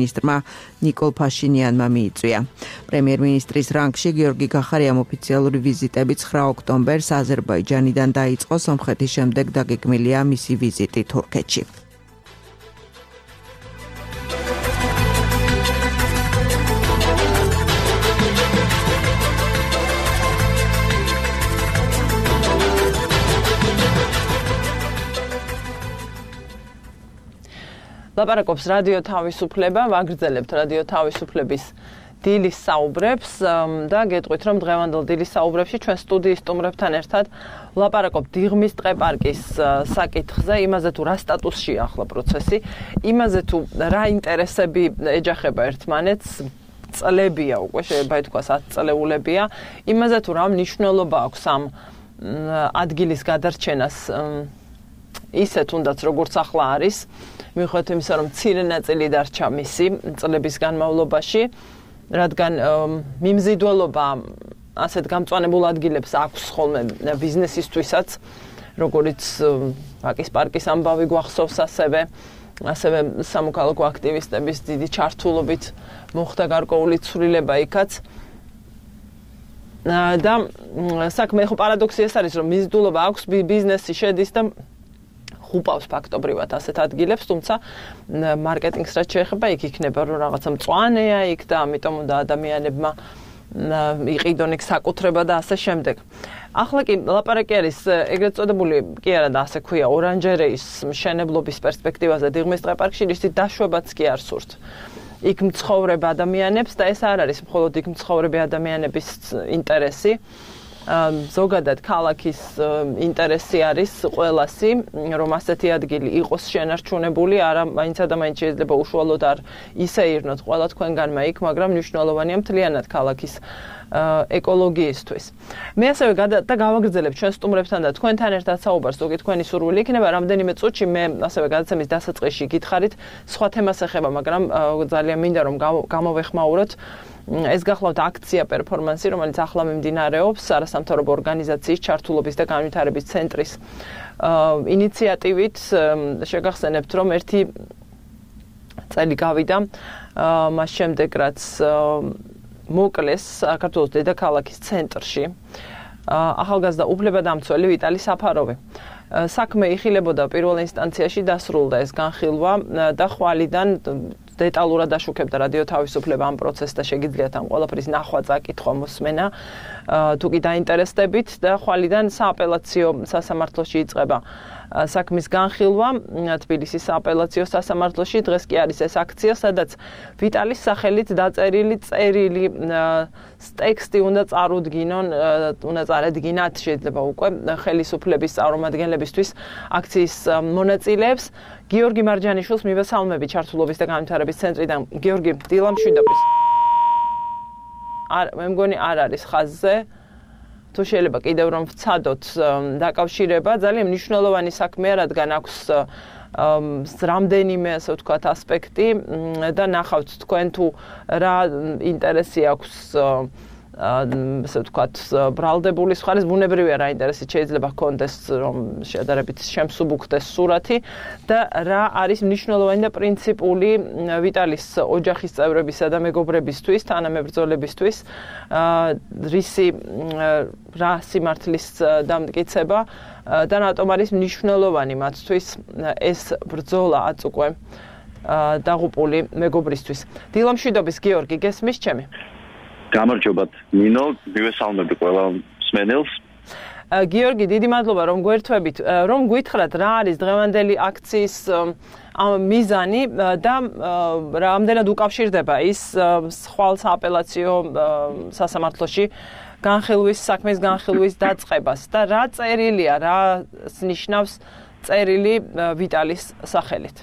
პრემიერ-მინისტრმა ნიკოლ ფაშინიანმა მიიწვია. პრემიერ-მინისტრის რანგში გიორგი გახარიამ ოფიციალური ვიზიტები 9 ოქტომბერს აზერბაიჯანიდან დაიწყო, სომხეთის შემდეგ დაგეგმილია მისი ვიზიტი თურქეთში. ლაპარაკობს რადიო თავისუფლება, ვაგრძელებთ რადიო თავისუფლების დილის საუბრებს და გეტყვით, რომ დღევანდელ დილის საუბრებში ჩვენ სტუდიის სტუმრებთან ერთად ვლაპარაკობთ დიღმის ტყეპარკის საკითხზე, იმაზე თუ რა სტატუსშია ახლა პროცესი, იმაზე თუ რა ინტერესები ეჯახება ერთმანეთს, წლებია უკვე შეიძლება ითქვას 10 წლეულებია, იმაზე თუ რა მნიშვნელობა აქვს ამ ადგილის გადარჩენას ისე თუნდაც როგორც ახლა არის, მიუხედავად იმისა, რომ მცირე ნაწილი დარჩა მისი წლების განმავლობაში, რადგან მიმზიდველობა ასეთ გამწვანებულ ადგილებს აქვს ხოლმე ბიზნესისთვისაც, როგორც ვაკის პარკის ამბავი გვახსოვს ასევე სამოქალაქო აქტივისტების დიდი ჩართულობით მოხდა გარკვეული ცვლილება იქაც. და საქმე ხო პარადოქსი ეს არის, რომ მიზიდულობა აქვს, ბიზნესი შედის და ხუპავს ფაქტობრივად ასეთ ადგილებს, თუმცა მარკეტინგს რაც შეეხება, იქ იქნება რომ რაღაცა მწვანეა იქ და ამიტომ უნდა ადამიანებმა იყიდონ იქ საკუთრება და ასე შემდეგ. ახლა კი ლაპარაკი არის ეგრეთ წოდებული, კი არა და ასე ქვია, ორანჟერეის მშენებლობის პერსპექტივაზე დიღმის ტყეპარკში, რის დაშვებაც კი არ სურთ. იქ მცხოვრებ ადამიანებს და ეს არ არის მხოლოდ იქ მცხოვრები ადამიანების ინტერესი. ზოგადად ქალაქის ინტერესი არის ყველასი, რომ ასეთი ადგილი იყოს შენარჩუნებული, არა მაინც და მაინც შეიძლება უშუალოდ არ ისე ირნოთ ყველა თქვენგანმა იქ, მაგრამ მნიშვნელოვანია მთლიანად ქალაქის ეკოლოგიისთვის. მე ასევე გავაგრძელებ ჩვენ სტუმრებთან და თქვენთან ერთად საუბარს, ზოგი თქვენი სურვილი იქნება, რამდენიმე წუთში მე ასევე გადაცემის დასაწყისში გითხარით სხვა თემას ეხება, მაგრამ ძალიან მინდა რომ გამოვეხმაუროთ. ეს გახლავთ აქცია პერფორმანსი, რომელიც ახლა მიმდინარეობს არასამთავრობო ორგანიზაციის ჩართულობის და განვითარების ცენტრის ინიციატივით. შეგახსენებთ, რომ ერთი წელი გავიდა მას შემდეგ, რაც მოკლეს საქართველოს დედაქალაქის ცენტრში ახალგაზრდა უფლებადამცველი ვიტალი საფაროვი. საქმე იხილებოდა პირველ ინსტანციაში, დასრულდა ეს განხილვა და ხვალიდან დეტალურად აშუქებდა რადიო თავისუფლება ამ პროცესს და შეგიძლიათ ამ ყველაფრის ნახვა, წაკითხვა, მოსმენა, თუ კი დაინტერესდებით და ხვალიდან სააპელაციო სასამართლოში იწყება საქმის განხილვა თბილისის სააპელაციო სასამართლოში. დღეს კი არის ეს აქცია, სადაც ვიტალის სახელით დაწერილი წერილი ტექსტი უნდა წარუდგინონ, უნდა წარედგინათ შეიძლება უკვე ხელისუფლების წარმომადგენლებისთვის აქციის მონაწილეებს. გიორგი მარჯანიშვილს მივესალმები ჩართულობის და განვითარების ცენტრიდან. გიორგი, დილამშვიდობის. მე მგონი არ არის ხაზზე. თუ შეიძლება კიდევ რომ ვცადოთ დაკავშირება, ძალიან მნიშვნელოვანი საქმეა, რადგან აქვს რამდენიმე, ასე ვთქვათ, ასპექტი და ნახავთ თქვენ თუ რა ინტერესი აქვს ასე ვთქვათ, ბრალდებული მხარეს, ბუნებრივია რა ინტერესი შეიძლება ჰქონდეს, რომ შედარებით შემსუბუქდეს სურათი და რა არის მნიშვნელოვანი და პრინციპული ვიტალის ოჯახის წევრებისა და მეგობრებისთვის, თანამებრძოლებისთვის, რისი რა სიმართლის დამტკიცება და რატომ არის მნიშვნელოვანი მათთვის ეს ბრძოლა აწუყვე დაღუპული მეგობრისთვის. დილამშვიდობის გიორგი, გესმის ჩემი? გამარჯობათ ნინო, მივესალმები ყველა მსმენელს. გიორგი, დიდი მადლობა რომ გვერთვებით, რომ გვითხრათ რა არის დღევანდელი აქციის მიზანი და რამდენად უკავშირდება ის ხვალ სააპელაციო სასამართლოში საქმის განხილვის დაწყებას და რა წერილია, რა ნიშნავს წერილი ვიტალის სახელით?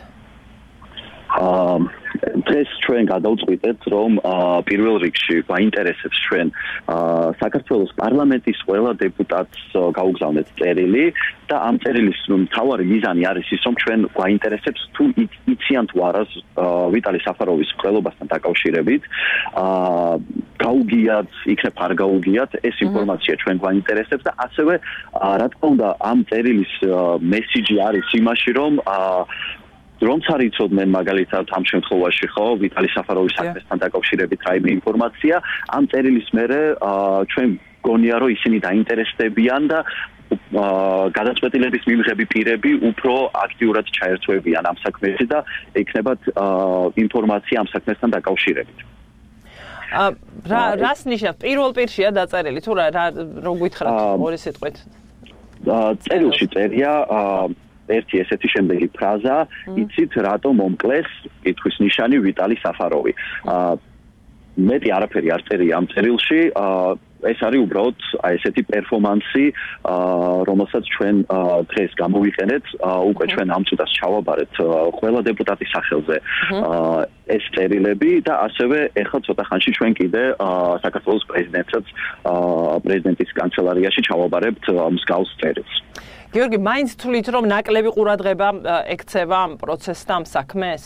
დღეს ჩვენ გადავწყვიტეთ, რომ პირველ რიგში გვაინტერესებს ჩვენ საქართველოს პარლამენტის ყველა დეპუტატს გაუგზავნეთ წერილი და ამ წერილის მთავარი მიზანი არის ის, რომ ჩვენ გვაინტერესებს თუ იციან თუ არა ვიტალი საფაროვის მკვლელობასთან დაკავშირებით, გაუგიათ, იქნებ არ გაუგიათ, ეს ინფორმაცია ჩვენ გვაინტერესებს და ასევე რა თქმა უნდა ამ წერილის მესიჯი არის იმაში, რომ რომც არ იცოდნენ მაგალითად ამ შემთხვევაში ხო ვიტალი საფაროვის საქმესთან დაკავშირებით რაიმე ინფორმაცია ამ წერილის მერე ჩვენ გონია რომ ისინი დაინტერესდებიან და გადაწყვეტილების მიმღები პირები უფრო აქტიურად ჩაერთვებიან ამ საქმეში და ექნებათ ინფორმაცია ამ საქმესთან დაკავშირებით. რას ნიშნავს პირველ პირშია დაწერილი თუ რა გითხრათ ორი სიტყვით? წერილში წერია ერთი ესეთი შემდეგი ფრაზა, იცით რატომ მომკლეს კითხვის ნიშანი ვიტალი საფაროვი. მეტი არაფერი არ წერია ამ წერილში, ეს არის უბრალოდ ესეთი პერფორმანსი, რომელსაც ჩვენ დღეს გამოვიყენეთ, უკვე ჩვენ ამ წუთას ჩავაბარეთ ყველა დეპუტატის სახელზე ეს წერილები და ასევე ეხლა ცოტა ხანში ჩვენ კიდე საქართველოს პრეზიდენტის კანცელარიაში ჩავაბარებთ მსგავს წერილს. გიორგი, მაინც თვლით რომ ნაკლები ყურადღება ექცევა ამ პროცესს და ამ საქმეს?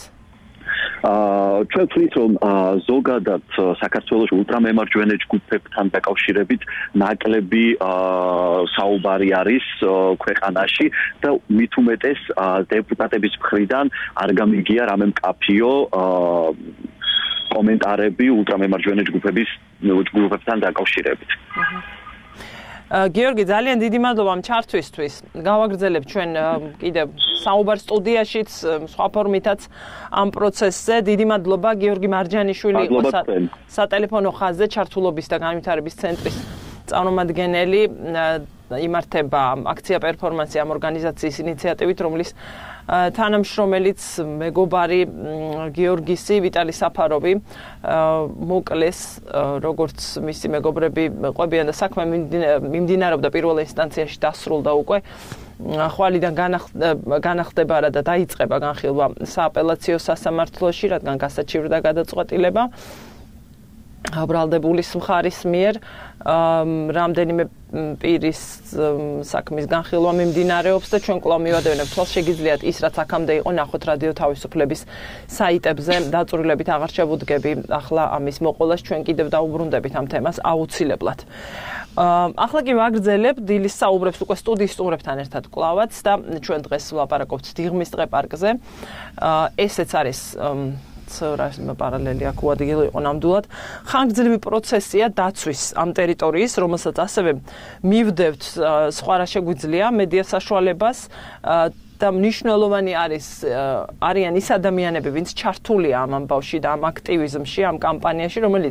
ჩვენ ვთვლით რომ ზოგადად საქართველოს ულტრამემარჯვენე ჯგუფებთან დაკავშირებით ნაკლები საუბარი არის ქვეყანაში და მით უმეტეს დეპუტატების მხრიდან არ გამიგია რამე მკაფიო კომენტარები ულტრამემარჯვენე ჯგუფებთან დაკავშირებით. გიორგი, ძალიან დიდი მადლობა ამ ჩართვისთვის. გავაგრძელებთ ჩვენ კიდევ საუბარ სტუდიაშიც, სხვა ფორმითაც ამ პროცესზე. დიდი მადლობა გიორგი მარჯანიშვილი იყო სატელეფონო ხაზზე ჩართულობის და განვითარების ცენტრის წარმომადგენელი. იმართება აქცია პერფორმანსი ამ ორგანიზაციის ინიციატივით, რომლის თანამშრომელიც მეგობარი გიორგისი ვიტალი საფაროვი მოკლეს, როგორც მისი მეგობრები ყვებიან და საქმე მიმდინარეობდა პირველ ინსტანციაში დასრულდა უკვე. ხვალიდან განახდება რა და დაიწყება განხილვა სააპელაციო სასამართლოში, რადგან გასაჩივრდა გადაწყვეტილება აბრალდებულის მხარის მიერ რამდენიმე პირის საქმის განხილვა მიმდინარეობს და ჩვენ კვლავ მივადევნებთ თვალს შეგიძლიათ ის რაც აქამდე იყო ნახოთ რადიო თავისუფლების საიტებზე დაწურილებით აღარ შევუდგები ახლა ამის მოყოლას ჩვენ კიდევ დაუბრუნდებით ამ თემას აუცილებლად. ახლა კი ვაგრძელებ დილის საუბრებს უკვე სტუდიის სტუმრებთან ერთად კვლავაც და ჩვენ დღეს ვლაპარაკობთ დიღმის ტყე პარკზე. ესეც არის პარალელი აქ უადგილო იყო ნამდვილად. ხანგრძლივი პროცესია დაცვის ამ ტერიტორიის, რომელსაც ასევე მივდევთ სხვა რა შეგვიძლია მედია საშუალებას და მნიშვნელოვანი არიან ის ადამიანები, ვინც ჩართულია ამ ამბავში და ამ აქტივიზმში, ამ კამპანიაში, რომელიც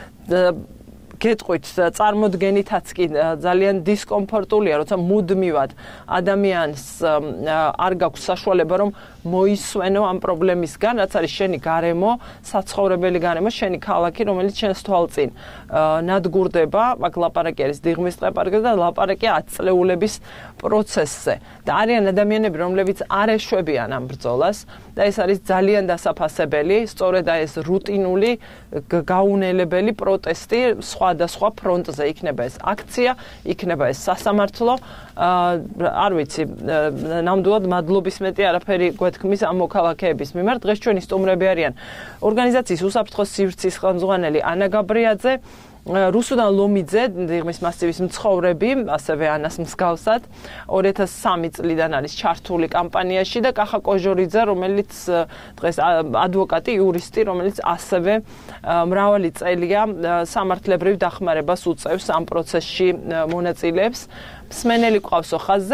გეტყვით წარმოდგენითაც კი ძალიან დისკომფორტულია, როცა მუდმივად ადამიანს არ გაქვს საშუალება რომ მოისვენო ამ პრობლემისგან, რაც არის შენი გარემო, საცხოვრებელი გარემო, შენი ქალაქი, რომელიც შენს თვალწინ ნადგურდება, აქ ლაპარაკი არის დიღმის ტყე პარკზე და ლაპარაკი აწლეულების პროცესზე. და არიან ადამიანები, რომლებიც არ ეშვებიან ამ ბრძოლას და ეს არის ძალიან დასაფასებელი, სწორედ ეს რუტინული, გაუნელებელი პროტესტი სხვადასხვა ფრონტზე, იქნება ეს აქცია, იქნება ეს სასამართლო, არ ვიცი, ნამდვილად მადლობის მეტი არაფერი გვეთქმის ამ მოქალაქეების მიმართ. დღეს ჩვენი სტუმრები არიან ორგანიზაციის უსაფრთხო სივრცის ხელმძღვანელი ანა გაბრიაძე, რუსუდან ლომიძე, დიღმის მასივის მცხოვრები, ასევე ანას მსგავსად, 2003 წლიდან არის ჩართული კამპანიაში და კახა კოჟორიძე, რომელიც დღეს ადვოკატი, იურისტი, რომელიც ასევე მრავალი წელია სამართლებრივ დახმარებას უწევს ამ პროცესში მონაწილეებს. მსმენელი ყავსო ხაზზე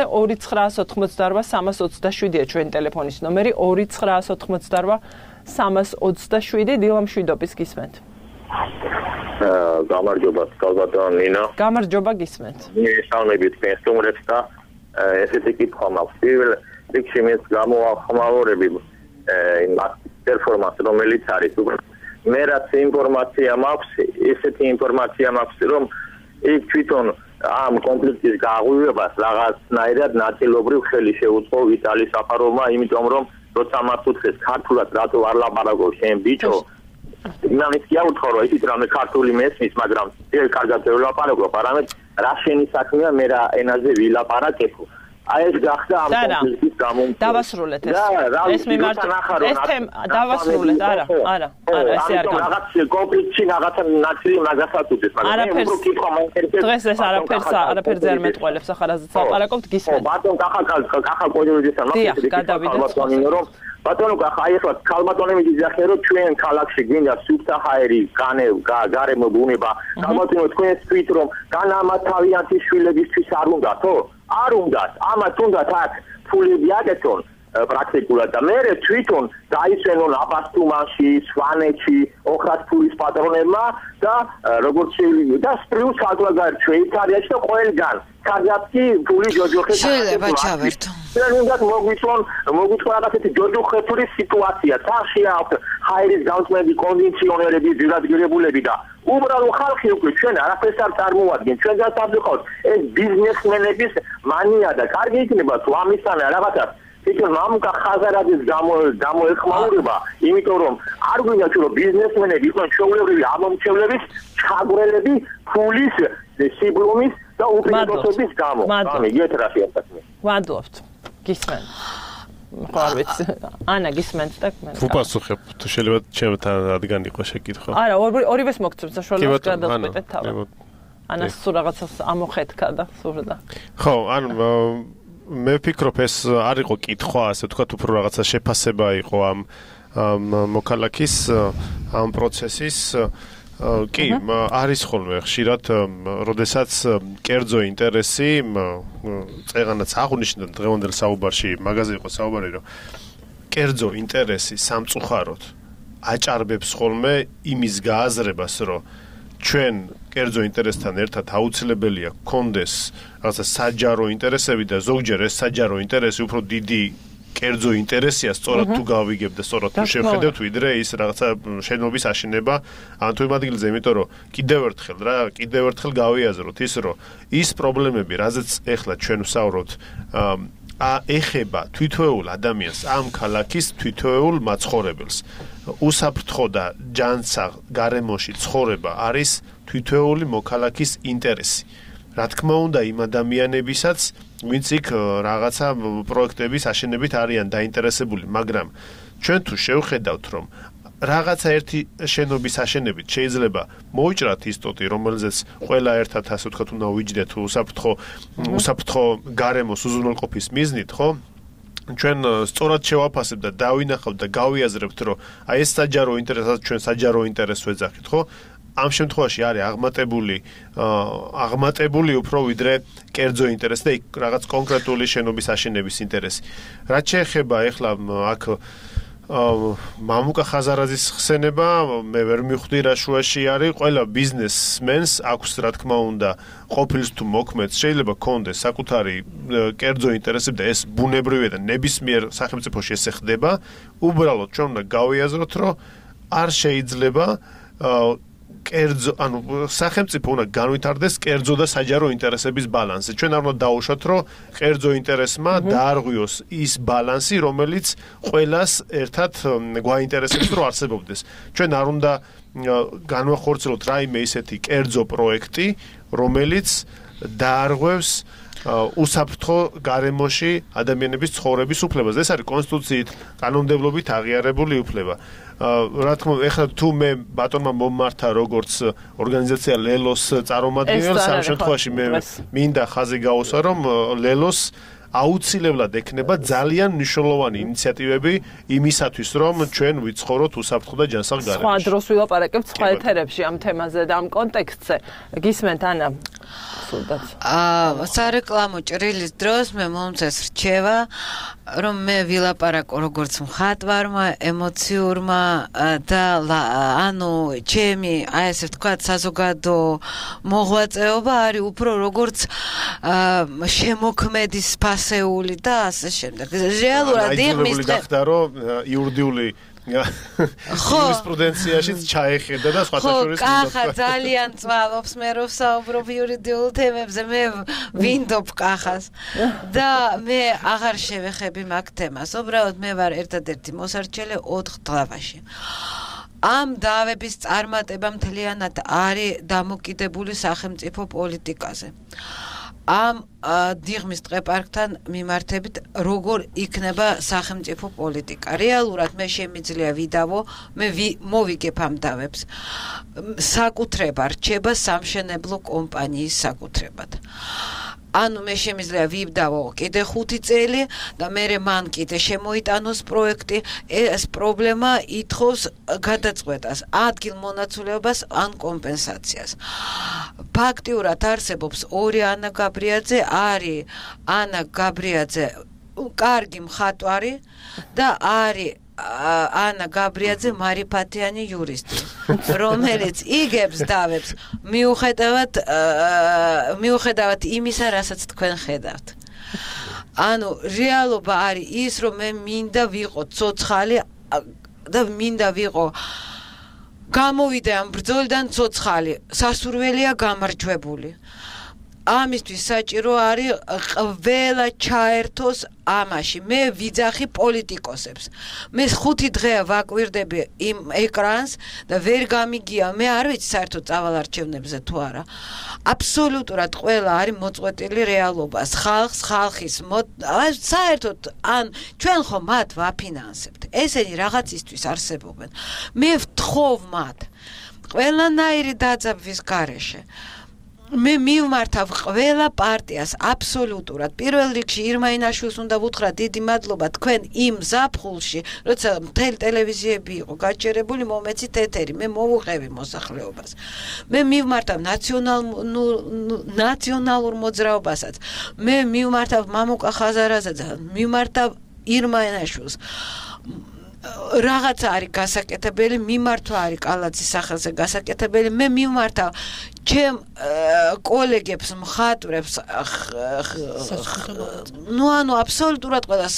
2988327-ია ჩვენი ტელეფონის ნომერი 2988327 დილამშვიდობის გისმენთ. გამარჯობა, გალბატონ ნინო. გამარჯობა, გისმენთ. მისავნებით პენსიონერებს და ესეთი კითხვა მაქვს. პირველ რიგში მე გამოახმაურები იმ პერფორმანს, რომელიც არის. მე რაც ინფორმაცია მაქვს, ესეთი ინფორმაცია მაქვს, რომ იქ თვითონ ამ კონფლიქტის გაღვივებას რაღაცნაირად ნაწილობრივ ხელი შეუწყო ვიტალი საფაროვმა, იმიტომ რომ როცა მას უთხრეს ქართულად რატო არ ლაპარაკობ შენ ბიჭო, იმანის კი აუთხო რომ ისიც რამე ქართული მესმის, მაგრამ ძალიან კარგად ვლაპარაკობ, არამედ რა შენი საქმეა მე რა ენაზე ვილაპარაკებ. აი ეს გახდა ამ კონფლიქტის გამომწვევი. დავასრულეთ ეს. ეს მიმართ ეს თემა დავასრულეთ, არა, ესე არ გაქვს. რაღაც კონფლიქტში რაღაცა ნაწილი მაგასაც უძეს, მაგრამ მე უფრო კითხვა მაინტერესებს. დღეს ეს არაფერზე არ მეტყველებს, ახლა რაზეც ლაპარაკობთ გისმენთ. ბატონ კახა კოჯურიძესთან გადავიდეთ. რომ ბატონო კახა აი ახლა ქალბატონი მიგიძახე რომ ჩვენ ქალაქში გვინდა სუბსაჰაერი გარემო ბუნება. ქალბატონო თქვენს თვით რომ განამათავიანთი შვილებისთვის არ უნდათო? არ უნდათ, ამათ უნდათ აქ ფულები აკეთონ პრაქტიკულად და მე თვითონ დაისვენონ აბასთუმანში, სვანეთში, ოხრათფურის პატრონებმა და როგორც შეიძლება და სპრიუს ქალბატონი შვეიცარიაში და ყველგან კარგად ფული ჯოჯოხეთს შეიძლება ჩავერთო. ჩვენ უნდა მოგვიწონ რაღაცეთი ჯოჯოხეთური სიტუაცია. სახში აქვს ჰაერის განსხვავებული კონდიციონერები, ძირადღირებულები და უბრალო ხალხი უკვე ჩვენ არაფერს არ წარმოადგენთ. ჩვენ გასაბიხოთ ეს ბიზნესმენების მანია და კარგი იქნება თუ ამისთანა რაღაცა თვითონ მამუკა ხაზარაძის გამოეხმაურება, იმიტომ რომ არ გვინდა რომ ბიზნესმენები იყვნენ ჩვეულებრივი ამომრჩევლების ჩაგვრელები ფულის სიბრუმის და უპირატესობის გამო. ამიგეთ რა შეასახმე. ვადლობთ. გისმენთ. ხო არ ვიცი. ანა გისმენთ და მე. ვუპასუხებ თუ შეიძლება ჩემთან რადგან იყო შეკითხვა. არა, ორივეს მოგწევთ საშუალებას გადაწყვეტეთ თავად. ანას სულ რაღაცას ამოხეთქა და სურდა. ხო, ანუ მე ვფიქრობ ეს არ იყო კითხვა, ასე ვთქვათ, უფრო რაღაცა შეფასება იყო ამ მოქალაქის ამ პროცესის კი, არის ხოლმე ხშირად, როდესაც კერძო ინტერესი წეღანაც აღნიშნდა დღევანდელ საუბარში, მაგაზე იყო საუბარი, რომ კერძო ინტერესი სამწუხაროდ აჭარბებს ხოლმე იმის გააზრებას, რომ ჩვენ კერძო ინტერესთან ერთად აუცილებელია გქონდეს რაღაცა საჯარო ინტერესები და ზოგჯერ ეს საჯარო ინტერესი უფრო დიდი კერძო ინტერესია, სწორად თუ გავიგებ და სწორად თუ შევხედებთ, ვიდრე ის რაღაცა შენობის აშენება ან თუ იმ ადგილზე, იმიტომ რომ კიდევ ერთხელ გავიაზროთ ის, რომ ის პრობლემები, რაზეც ეხლა ჩვენ ვსაუბრობთ, ეხება თვითოეულ ადამიანს, ამ ქალაქის თვითოეულ მაცხოვრებელს. უსაფრთხო და ჯანსაღ გარემოში ცხოვრება არის თვითოეული მოქალაქის ინტერესი. რა თქმა უნდა, იმ ადამიანებისაც, ვინც იქ რაღაცა პროექტების აშენებით არიან დაინტერესებული, მაგრამ ჩვენ თუ შევხედავთ, რომ რაღაცა ერთი შენობის აშენებით შეიძლება მოიჭრათ ისტოტი, რომელზეც ყველა ერთად ასე ვთქვათ უნდა ვიჯდეთ უსაფრთხო გარემოს უზრუნველყოფის მიზნით, ხო? ჩვენ სწორად შევაფასებთ და დავინახავთ და გავიაზრებთ, რომ აი ეს საჯარო ინტერესად ჩვენ საჯარო ინტერესს ვეძახით, ხო? ამ შემთხვევაში არის აღმატებული უფრო ვიდრე კერძო ინტერესი და იქ რაღაც კონკრეტული შენობის აშენების ინტერესი. რაც შეეხება ახლა აქ მამუკა ხაზარაძის ხსენება, მე ვერ მივხვდი რა შუაში არის, ყველა ბიზნესმენს აქვს რა თქმა უნდა ყოფილს თუ მოქმედს შეიძლება კონდეს საკუთარი კერძო ინტერესები და ეს ბუნებრივია და ნებისმიერ სახელმწიფოში ესე ხდება. უბრალოდ ჩვენ უნდა გავიაზროთ, რომ არ შეიძლება კერძო, ანუ სახელმწიფო უნდა განვითარდეს კერძო და საჯარო ინტერესების ბალანსი. ჩვენ არ უნდა დავუშვათ, რომ კერძო ინტერესმა დაარღვიოს ის ბალანსი, რომელიც ყველას ერთად გვაინტერესებს, რომ არსებობდეს. ჩვენ არ უნდა განვახორციელოთ რაიმე ისეთი კერძო პროექტი, რომელიც დაარღვევს უსაფრთხო გარემოში ადამიანების ცხოვრების უფლებას. ეს არის კონსტიტუციით, კანონმდებლობით აღიარებული უფლება. რა თქმა უნდა, ეხლა თუ მე ბატონმა მომმართა როგორც ორგანიზაცია ლელოს წარმომადგენელს, ამ შემთხვევაში მე მინდა ხაზი გაუსვა, რომ ლელოს აუცილებლად ექნება ძალიან მნიშვნელოვანი ინიციატივები იმისათვის, რომ ჩვენ ვიცხოვროთ უსაფრთხო და ჯანსაღ გარემოში. სხვა დროს ვილაპარაკებთ სხვა ეთერებში ამ თემაზე და ამ კონტექსტზე. გისმენთ ანა? სარეკლამო ჭრილის დროს მე მომწეს რჩევა, რომ მე ვილაპარაკო როგორც მხატვარმა, ემოციურმა და ანუ ჩემი, აი ესე ვთქვათ, საზოგადო მოღვაწეობა არის უფრო როგორც შემოქმედის ფასეული და ასე შემდეგ. რეალურად იღმის ხდა რომ იურიდიული იურისპრუდენციაშიც ჩაეხედა და სხვათა შორის კახა ძალიან წვალობს მე რომ საუბრობ იურიდიულ თემებზე, მე ვინდობ კახას და მე აღარ შევეხები მაგ თემას. უბრალოდ მე ვარ ერთადერთი მოსარჩელე 4 დღევაში. ამ დავების წარმატება მთლიანად არის დამოკიდებული სახელმწიფო პოლიტიკაზე. ამ დიღმის ტყეპარკთან მიმართებით როგორ იქნება სახელმწიფო პოლიტიკა. რეალურად მე შემიძლია ვიდავო, მე მოვიგებ ამ დავებს. საკუთრება რჩება სამშენებლო კომპანიის საკუთრებად. ანუ მე შემიძლია ვიდავო კიდე 5 წელი და მე მან კიდე შემოიტანოს პროექტი. ეს პრობლემა ითხოვს გადაწყვეტას, ადგილმონაცვლეობას ან კომპენსაციას. ფაქტიურად არსებობს ორი ანა გაბრიაძე, არის ანა გაბრიაძე კარგი მხატვარი და არის ანა გაბრიაძე მარიფათიანი იურისტი, რომელიც იგებს დავებს მიუხედავად იმისა, რასაც თქვენ ხედავთ. ანუ რეალობა არის ის, რომ მე მინდა ვიყო ცოცხალი და მინდა ვიყო გამოვიდე ამ ბრძოლიდან ცოცხალი, სასურველია გამარჯვებული. ამისთვის საჭირო არის ყველა ჩაერთოს ამაში. მე ვიძახი პოლიტიკოსებს. მე 5 დღეა ვაკვირდები იმ ეკრანს და ვერ გამიგია. მე არ ვიცი საერთოდ წავალ არჩევნებზე თუ არა. აბსოლუტურად ყველა არის მოწყვეტილი რეალობას. ხალხის საერთოდ ან ჩვენ ხომ მათ ვაფინანსებთ. ესენი რაღაცისთვის არსებობენ. მე ვთხოვ მათ ყველანაირი დაძაბვის გარეშე. მე მივმართავ ყველა პარტიას აბსოლუტურად. პირველ რიგში ირმა ინაშვილს უნდა ვუთხრა დიდი მადლობა თქვენ იმ ზაფხულში, როცა მთელი ტელევიზიები იყო გაჩერებული, მომეცით ეთერი, მე მოვუყევი მოსახლეობას. მე მივმართავ ნაციონალურ მოძრაობასაც. მე მივმართავ მამუკა ხაზარაძეძეს, მივმართავ ირმა ინაშვილს. რაღაცა არის გასაკეთებელი, მიმართვა არის კალაძის სახელზე გასაკეთებელი. მე მივმართავ ჩემ კოლეგებს, მხატვრებს, ანუ აბსოლუტურად ყველა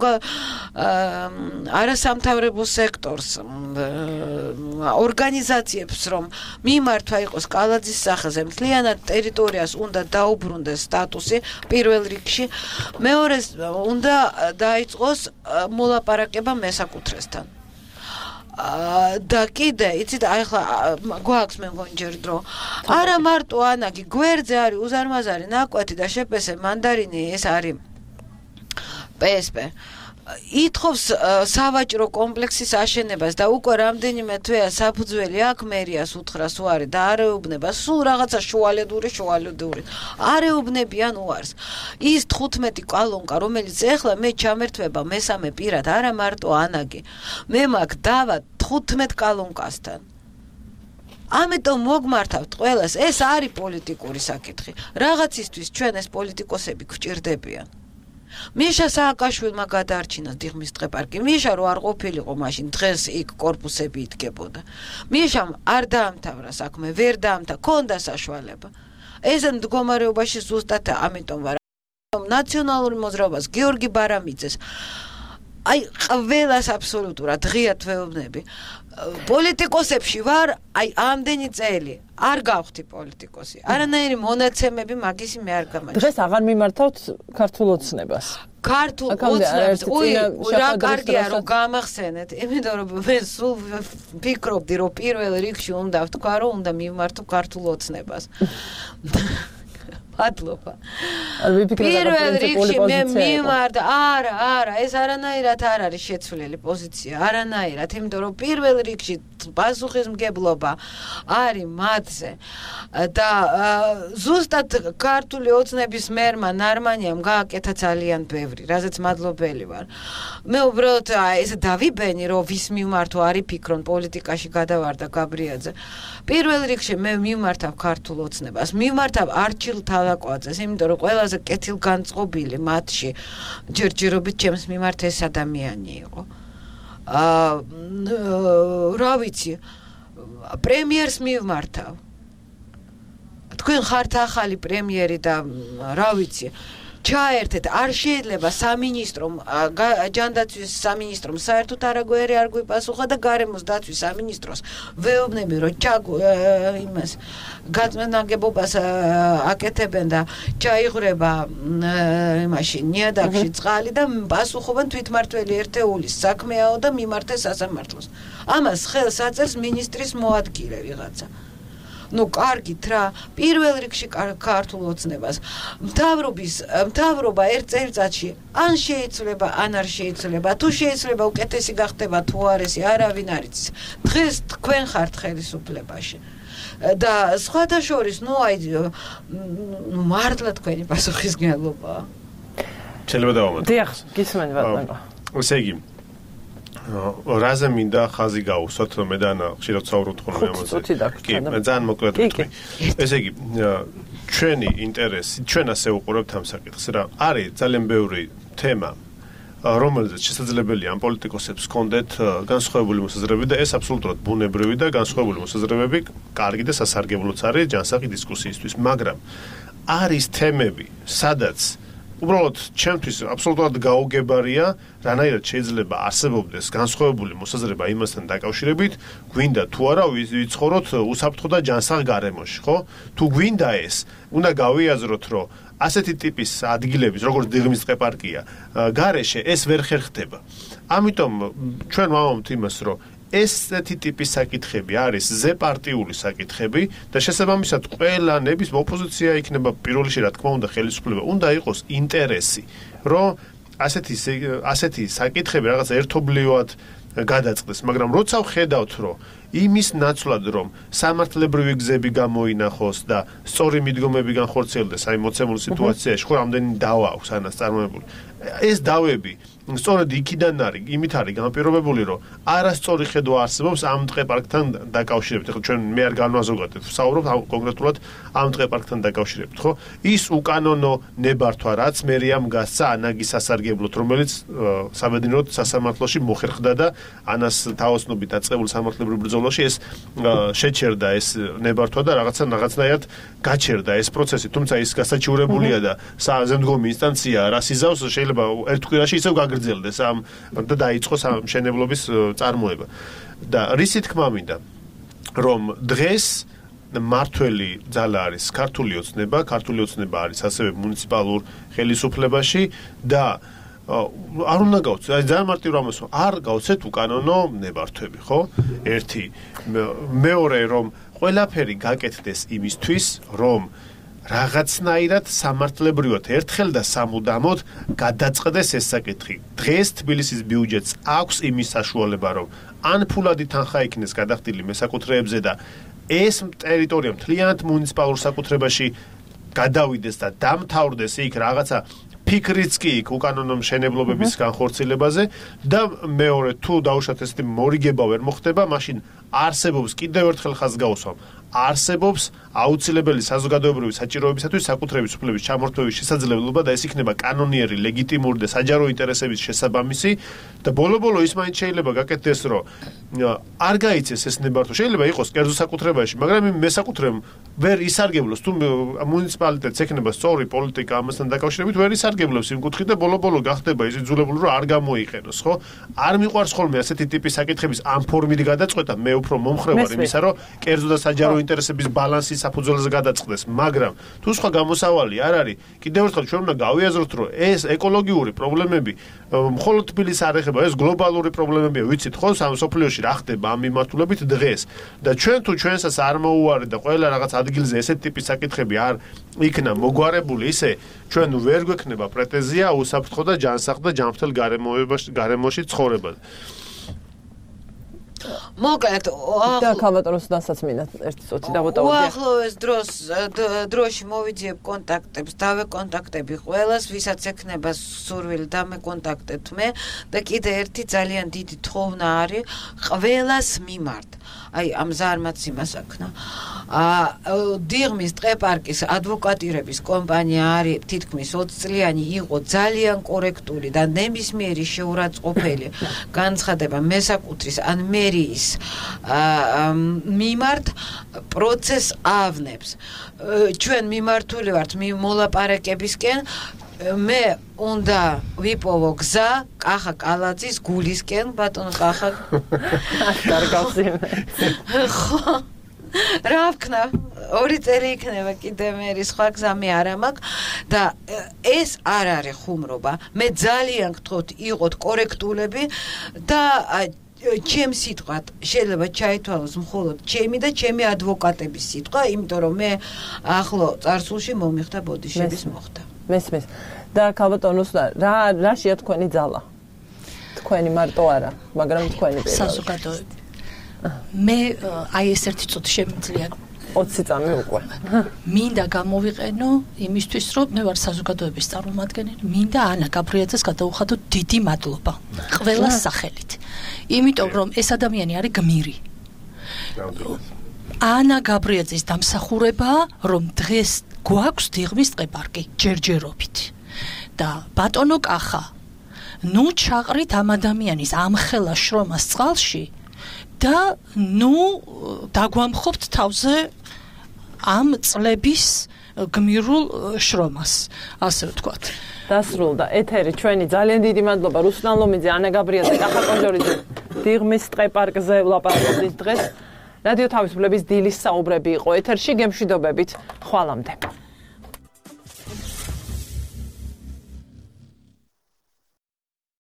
არასამთავრებო სექტორს, ორგანიზაციებს, რომ მიმართვა იყოს კალაძის სახელზე, მთლიანად ტერიტორიას უნდა დაუბრუნდეს სტატუსი პირველ რიგში. მეორე უნდა დაიწყოს მოლაპარაკება მესაკუთრესთან. და კიდე, იცით, ახლა გვაქვს მე მგონი ჯერ დრო. არა მარტო ანაგი, გვერდზე არის უზარმაზარი ნაკვეთი და შეპესე მანდარინი, ეს არის PSP. ითხოვს სავაჭრო კომპლექსის აშენებას და უკვე რამდენიმე თვეა საფუძველი აქ მერიას უთხრას უარი და არეუბნება სულ რაღაცა შუალედური. არეუბნებიან უარს. ის 15 კალონკა, რომელიც ეხლა მე ჩამერთვება მესამე პირად, არა მარტო ანაგი. მე მაგ დავა 15 კალონკასთან. ამიტომ მოგმართავთ ყველას, ეს არის პოლიტიკური საკითხი. რაღაცისთვის ჩვენ ეს პოლიტიკოსები გვჭირდებიან. მიშა სააკაშვილმა გადაარჩინა დიღმის ტყეპარკი. მიშა რო არ ყოფილიყო მაშინ, დღეს იქ კორპუსები იდგებოდა. მიშამ არ დაამთავრა საქმე, ვერ დაამთავრა, ქონდა საშუალება. ეს მდგომარეობაში ზუსტად ამიტომ ვარ. ნაციონალური მოძრაობას გიორგი ბარამიძეს აი ყველას აბსოლუტურად ღია თვეობნები. პოლიტიკოსებში ვარ, აი ამდენი წელი არ გავხდი პოლიტიკოსი. არანაირი მონაცემები მაგისი მე არ გამაჩნია. დღეს აღარ მიმართავთ ქართულ ოცნებას. ქართულ ოცნებას, რა კარგია რომ გამახსენეთ, იმიტომ რომ მე სულ ფიქრობდი რომ პირველ რიგში უნდა ვთქვა რომ უნდა მიმართო ქართულ ოცნებას. მადლობა. პირველ რიგში მე მიმართ, არა, ეს არანაირად არ არის შეცვლილი პოზიცია, არანაირად, იმიტომ რომ პირველ რიგში პასუხისმგებლობა არის მათზე და ზუსტად ქართული ოცნების მერმა ნარმანიამ გააკეთა ძალიან ბევრი, რაზეც მადლობელი ვარ. მე უბრალოდ ეს დავიბენი რომ ვის მიმართო არის ფიქრონ პოლიტიკაში გადავარდა გაბრიაძე. პირველ რიგში მე მიმართავ ქართულ ოცნებას, მიმართავ არჩილ თალაკვაძეს, იმიტომ რომ ყველაზე კეთილგანწყობილი მათში ჯერჯერობით ჩემს მიმართ ეს ადამიანი იყო. რა ვიცი, პრემიერს მიმართავ. თქვენ ხართ ახალი პრემიერი და რა ვიცი, ჩაერთეთ, არ შეიძლება სამინისტრომ, ჯანდაცვის სამინისტრომ საერთოდ არაგვერი არ გვიპასუხა და გარემოს დაცვის სამინისტროს ვეუბნები რომ იმას გაწმენდაგებობას აკეთებენ და ჩაიღრება იმაში ნიადაგში წყალი და პასუხობენ თვითმართველი ერთეულის საქმეაო და მიმართეს სასამართლოს. ამას ხელს აწერს მინისტრის მოადგილე ვიღაცა. ნუ კარგით რა, პირველ რიგში ქართულ ოცნებას. მთავრობა ერთ წელიწადში ან შეიძლება, ან არ შეიძლება. თუ შეიძლება უკეთესი გახდება თუ არ ესი, არავინ არ იცის. დღეს თქვენ ხართ ხელისუფლებაში. და სხვათა შორის, მართლა თქვენი პასუხისმგებლობაა. შეიძლება დავამატო. დიახ, გისმენთ ბატონო. ესე იგი რაზე მინდა ხაზი გაუსვათ, რომ მე და ანა ხშირად ვსაუბრობთ ხოლმე ამაზე. კი, ძალიან მოკლედ ვთქვი. ესე იგი, ჩვენი ინტერესი, ჩვენ ასე უყურებთ ამ საკითხს რა. არის ძალიან ბევრი თემა, რომელზეც შესაძლებელია ამ პოლიტიკოსებს ჰქონდეთ განსხვავებული მოსაზრებები და ეს აბსოლუტურად ბუნებრივი და განსხვავებული მოსაზრებები კარგი და სასარგებლოც არის ჯანსაღი დისკუსიისთვის, მაგრამ არის თემები, სადაც უბრალოდ ჩემთვის აბსოლუტურად გაუგებარია, რანაირად შეიძლება არსებობდეს განსხვავებული მოსაზრება იმასთან დაკავშირებით, გვინდა თუ არა ვიცხოვროთ უსაფრთხო და ჯანსაღ გარემოში, ხო? თუ გვინდა ეს, უნდა გავიაზროთ, რომ ასეთი ტიპის ადგილების, როგორც დიღმის ეპარქია, გარეშე ეს ვერ ხერხდება. ამიტომ ჩვენ ვამბობთ იმას, რომ ესეთი ტიპის საკითხები არის ზეპარტიული საკითხები და შესაბამისად ყველა ნებისმიერ ოპოზიცია იქნება პირველ რიგში, რა თქმა უნდა, ხელისუფლება უნდა იყოს ინტერესი, რომ ასეთი საკითხები რაღაც ერთობლივად გადაწყდეს, მაგრამ როცა ვხედავთ, რომ იმის ნაცვლად, რომ სამართლებრივი გზები გამოინახოს და სწორი მიდგომები განხორციელდეს აი მოცემულ სიტუაციაში, ხო რამდენი დავა აქვს ანას წარმოებული. ეს დავები სწორედ იქიდან არის, იმით არის განპირობებული, რომ არასწორი ხედვა არსებობს ამ ტყეპარკთან დაკავშირებით. ხო ჩვენ მე არ განვაზოგადეთ, ვსაუბრობთ კონკრეტულად ამ ტყეპარკთან დაკავშირებით, ხო? ის უკანონო ნებართვა, რაც მერია მგასცა ანაგის სასარგებლოდ, რომელიც საბედნიეროდ სასამართლოში მოხერხდა და ანას თაოსნობით დაწყებულ სამართლებრივ ბრძოლაში ეს შეჩერდა ეს ნებართვა და რაღაცნაირად გაჩერდა ეს პროცესი, თუმცა ის გასაჩივრებულია და საზემდგომი ინსტანცია რას იზავს, შეიძლება ერთ კვირაში ისევ გაგრძელდეს და დაიწყოს ამ მშენებლობის წარმოება. და რისი თქმა მინდა, რომ დღეს მართველი ძალა არის ქართული ოცნება არის ასევე მუნიციპალურ ხელისუფლებაში და არ უნდა გავცეთ, აი ძალიან მარტივ რამოს არ გავცეთ უკანონო ნებართვები, ხო? ერთი, მეორე რომ ყველაფერი გაკეთდეს იმისთვის, რომ რაღაცნაირად სამართლებრივად ერთხელ და სამუდამოდ გადაწყდეს ეს საკითხი. დღეს თბილისის ბიუჯეტს აქვს იმის საშუალება, რომ ან ფულადი თანხა იქნეს გადახდილი მესაკუთრეებზე და ეს ტერიტორია მთლიანად მუნიციპალურ საკუთრებაში გადავიდეს და დამთავრდეს იქ რაღაცა ფიქრიც კი იქ უკანონო მშენებლობების განხორციელებაზე და მეორე თუ დაუშვათ ესეთი მორიგება ვერ მოხდება, მაშინ არსებობს კიდევ ერთხელ ხაზს გავუსვამ. არსებობს აუცილებელი საზოგადოებრივი საჭიროებისათვის საკუთრების უფლების ჩამორთმევის შესაძლებლობა და ეს იქნება კანონიერი, ლეგიტიმური და საჯარო ინტერესების შესაბამისი და ბოლო-ბოლო ის მაინც შეიძლება გაკეთდეს, რომ არ გაიცეს ეს ნებართვა. შეიძლება იყოს კერძო საკუთრებაში, მაგრამ იმ მესაკუთრემ ვერ ისარგებლოს თუ მუნიციპალიტეტს ექნება სწორი პოლიტიკა ამასთან დაკავშირებით, ვერ ისარგებლებს იმ კუთხით და ბოლო-ბოლო გახდება ის იძულებული, რომ არ გამოიყენოს, ხო? არ მიყვარს ხოლმე ასეთი ტიპის საკითხების ამ ფორმით გადაწყვეტა, მე უფრო მომხრე ვარ იმისა, რომ კერძო და საჯარო ინტერესების ბალანსი საფუძველზე გადაწყდეს, მაგრამ თუ სხვა გამოსავალი არ არის, კიდევ ერთხელ ჩვენ უნდა გავიაზროთ, რომ ეს ეკოლოგიური პრობლემები მხოლოდ თბილისს არ ეხება, ეს გლობალური პრობლემებია, ვიცით ხო, სოფლიოში რა ხდება ამ მიმართულებით დღეს და ჩვენ თუ ჩვენსაც არ მოუვარეთ და ყველა რაღაც ადგილზე ესეთ ტიპის საკითხები არ იქნა მოგვარებული, ისე ჩვენ ვერ გვექნება პრეტენზია უსაფრთხო და ჯანსაღ და ჯანმრთელ გარემოში ცხოვრებაზე. მოკლედ და კალმატოროს დასაც მინდა ერთი წუთი დავუტოვოთ. უახლოეს დროში მოვიძიებ კონტაქტებს, დავეკონტაქტები ყველას, ვისაც ექნება სურვილი დამეკონტაქტეთ მე და კიდე ერთი ძალიან დიდი თხოვნა არის ყველას მიმართ. აი ამ ზარმაც იმას აქნა. დიღმის ტყეპარკის ადვოკატირების კომპანია არის თითქმის 20 წლიანი იყო ძალიან კორექტული და ნებისმიერი შეურაცხყოფელი განცხადება მესაკუთრის ან მერიის მიმართ პროცესს ავნებს. ჩვენ მიმართული ვართ მოლაპარაკებისკენ მე უნდა ვიპოვო გზა კახა კალაძის გულისკენ ბატონო კახა კარგავს იმ ხო რა ვქნა ორი წელი იქნება კიდე მე სხვა გზა მე არ მაქვს და ეს არ არის ხუმრობა მე ძალიან გთხოვთ იყოთ კორექტულები და ჩემ სიტყვად შეიძლება ჩაითვალოს მხოლოდ ჩემი და ჩემი ადვოკატების სიტყვა, იმიტომ რომ მე ახლო წარსულში მომიხდა ბოდიშების მოხდა. მესმის. და ქალბატონოს რა შეა თქვენი ძალა? თქვენი მარტო არა, მაგრამ თქვენი პირი. საზოგადოება. მე აი ეს ერთი წუთი შემიძლია 20 წამი უკვე. მინდა გამოვიყენო იმისთვის, რომ მე ვარ საზოგადოების წარმომადგენელი, მინდა ანა გაბრიაძეს გადაუხადო დიდი მადლობა ყველა სახელით. იმიტომ რომ ეს ადამიანი არის გმირი. ანა გაბრიაძის დამსახურებაა, რომ დღეს გვაქვს დიღმის ტყეპარკი ჯერჯერობით. და ბატონო კახა, ნუ ჩაყრით ამ ადამიანის ამხელა შრომას წყალში და ნუ დაგვამხობთ თავზე ამ წლების გმირულ შრომას, ასე ვთქვათ. დასრულდა ეთერი ჩვენი. ძალიან დიდი მადლობა რუსლან ლომიძე, ანა გაბრიაძე, კახა კონჯორიძე. დიღმის ტყეპარკზე ვლაპარაკობთ დღეს. რადიო თავისუფლების დილის საუბრები იყო ეთერში. გემშვიდობებით. ხვალამდე.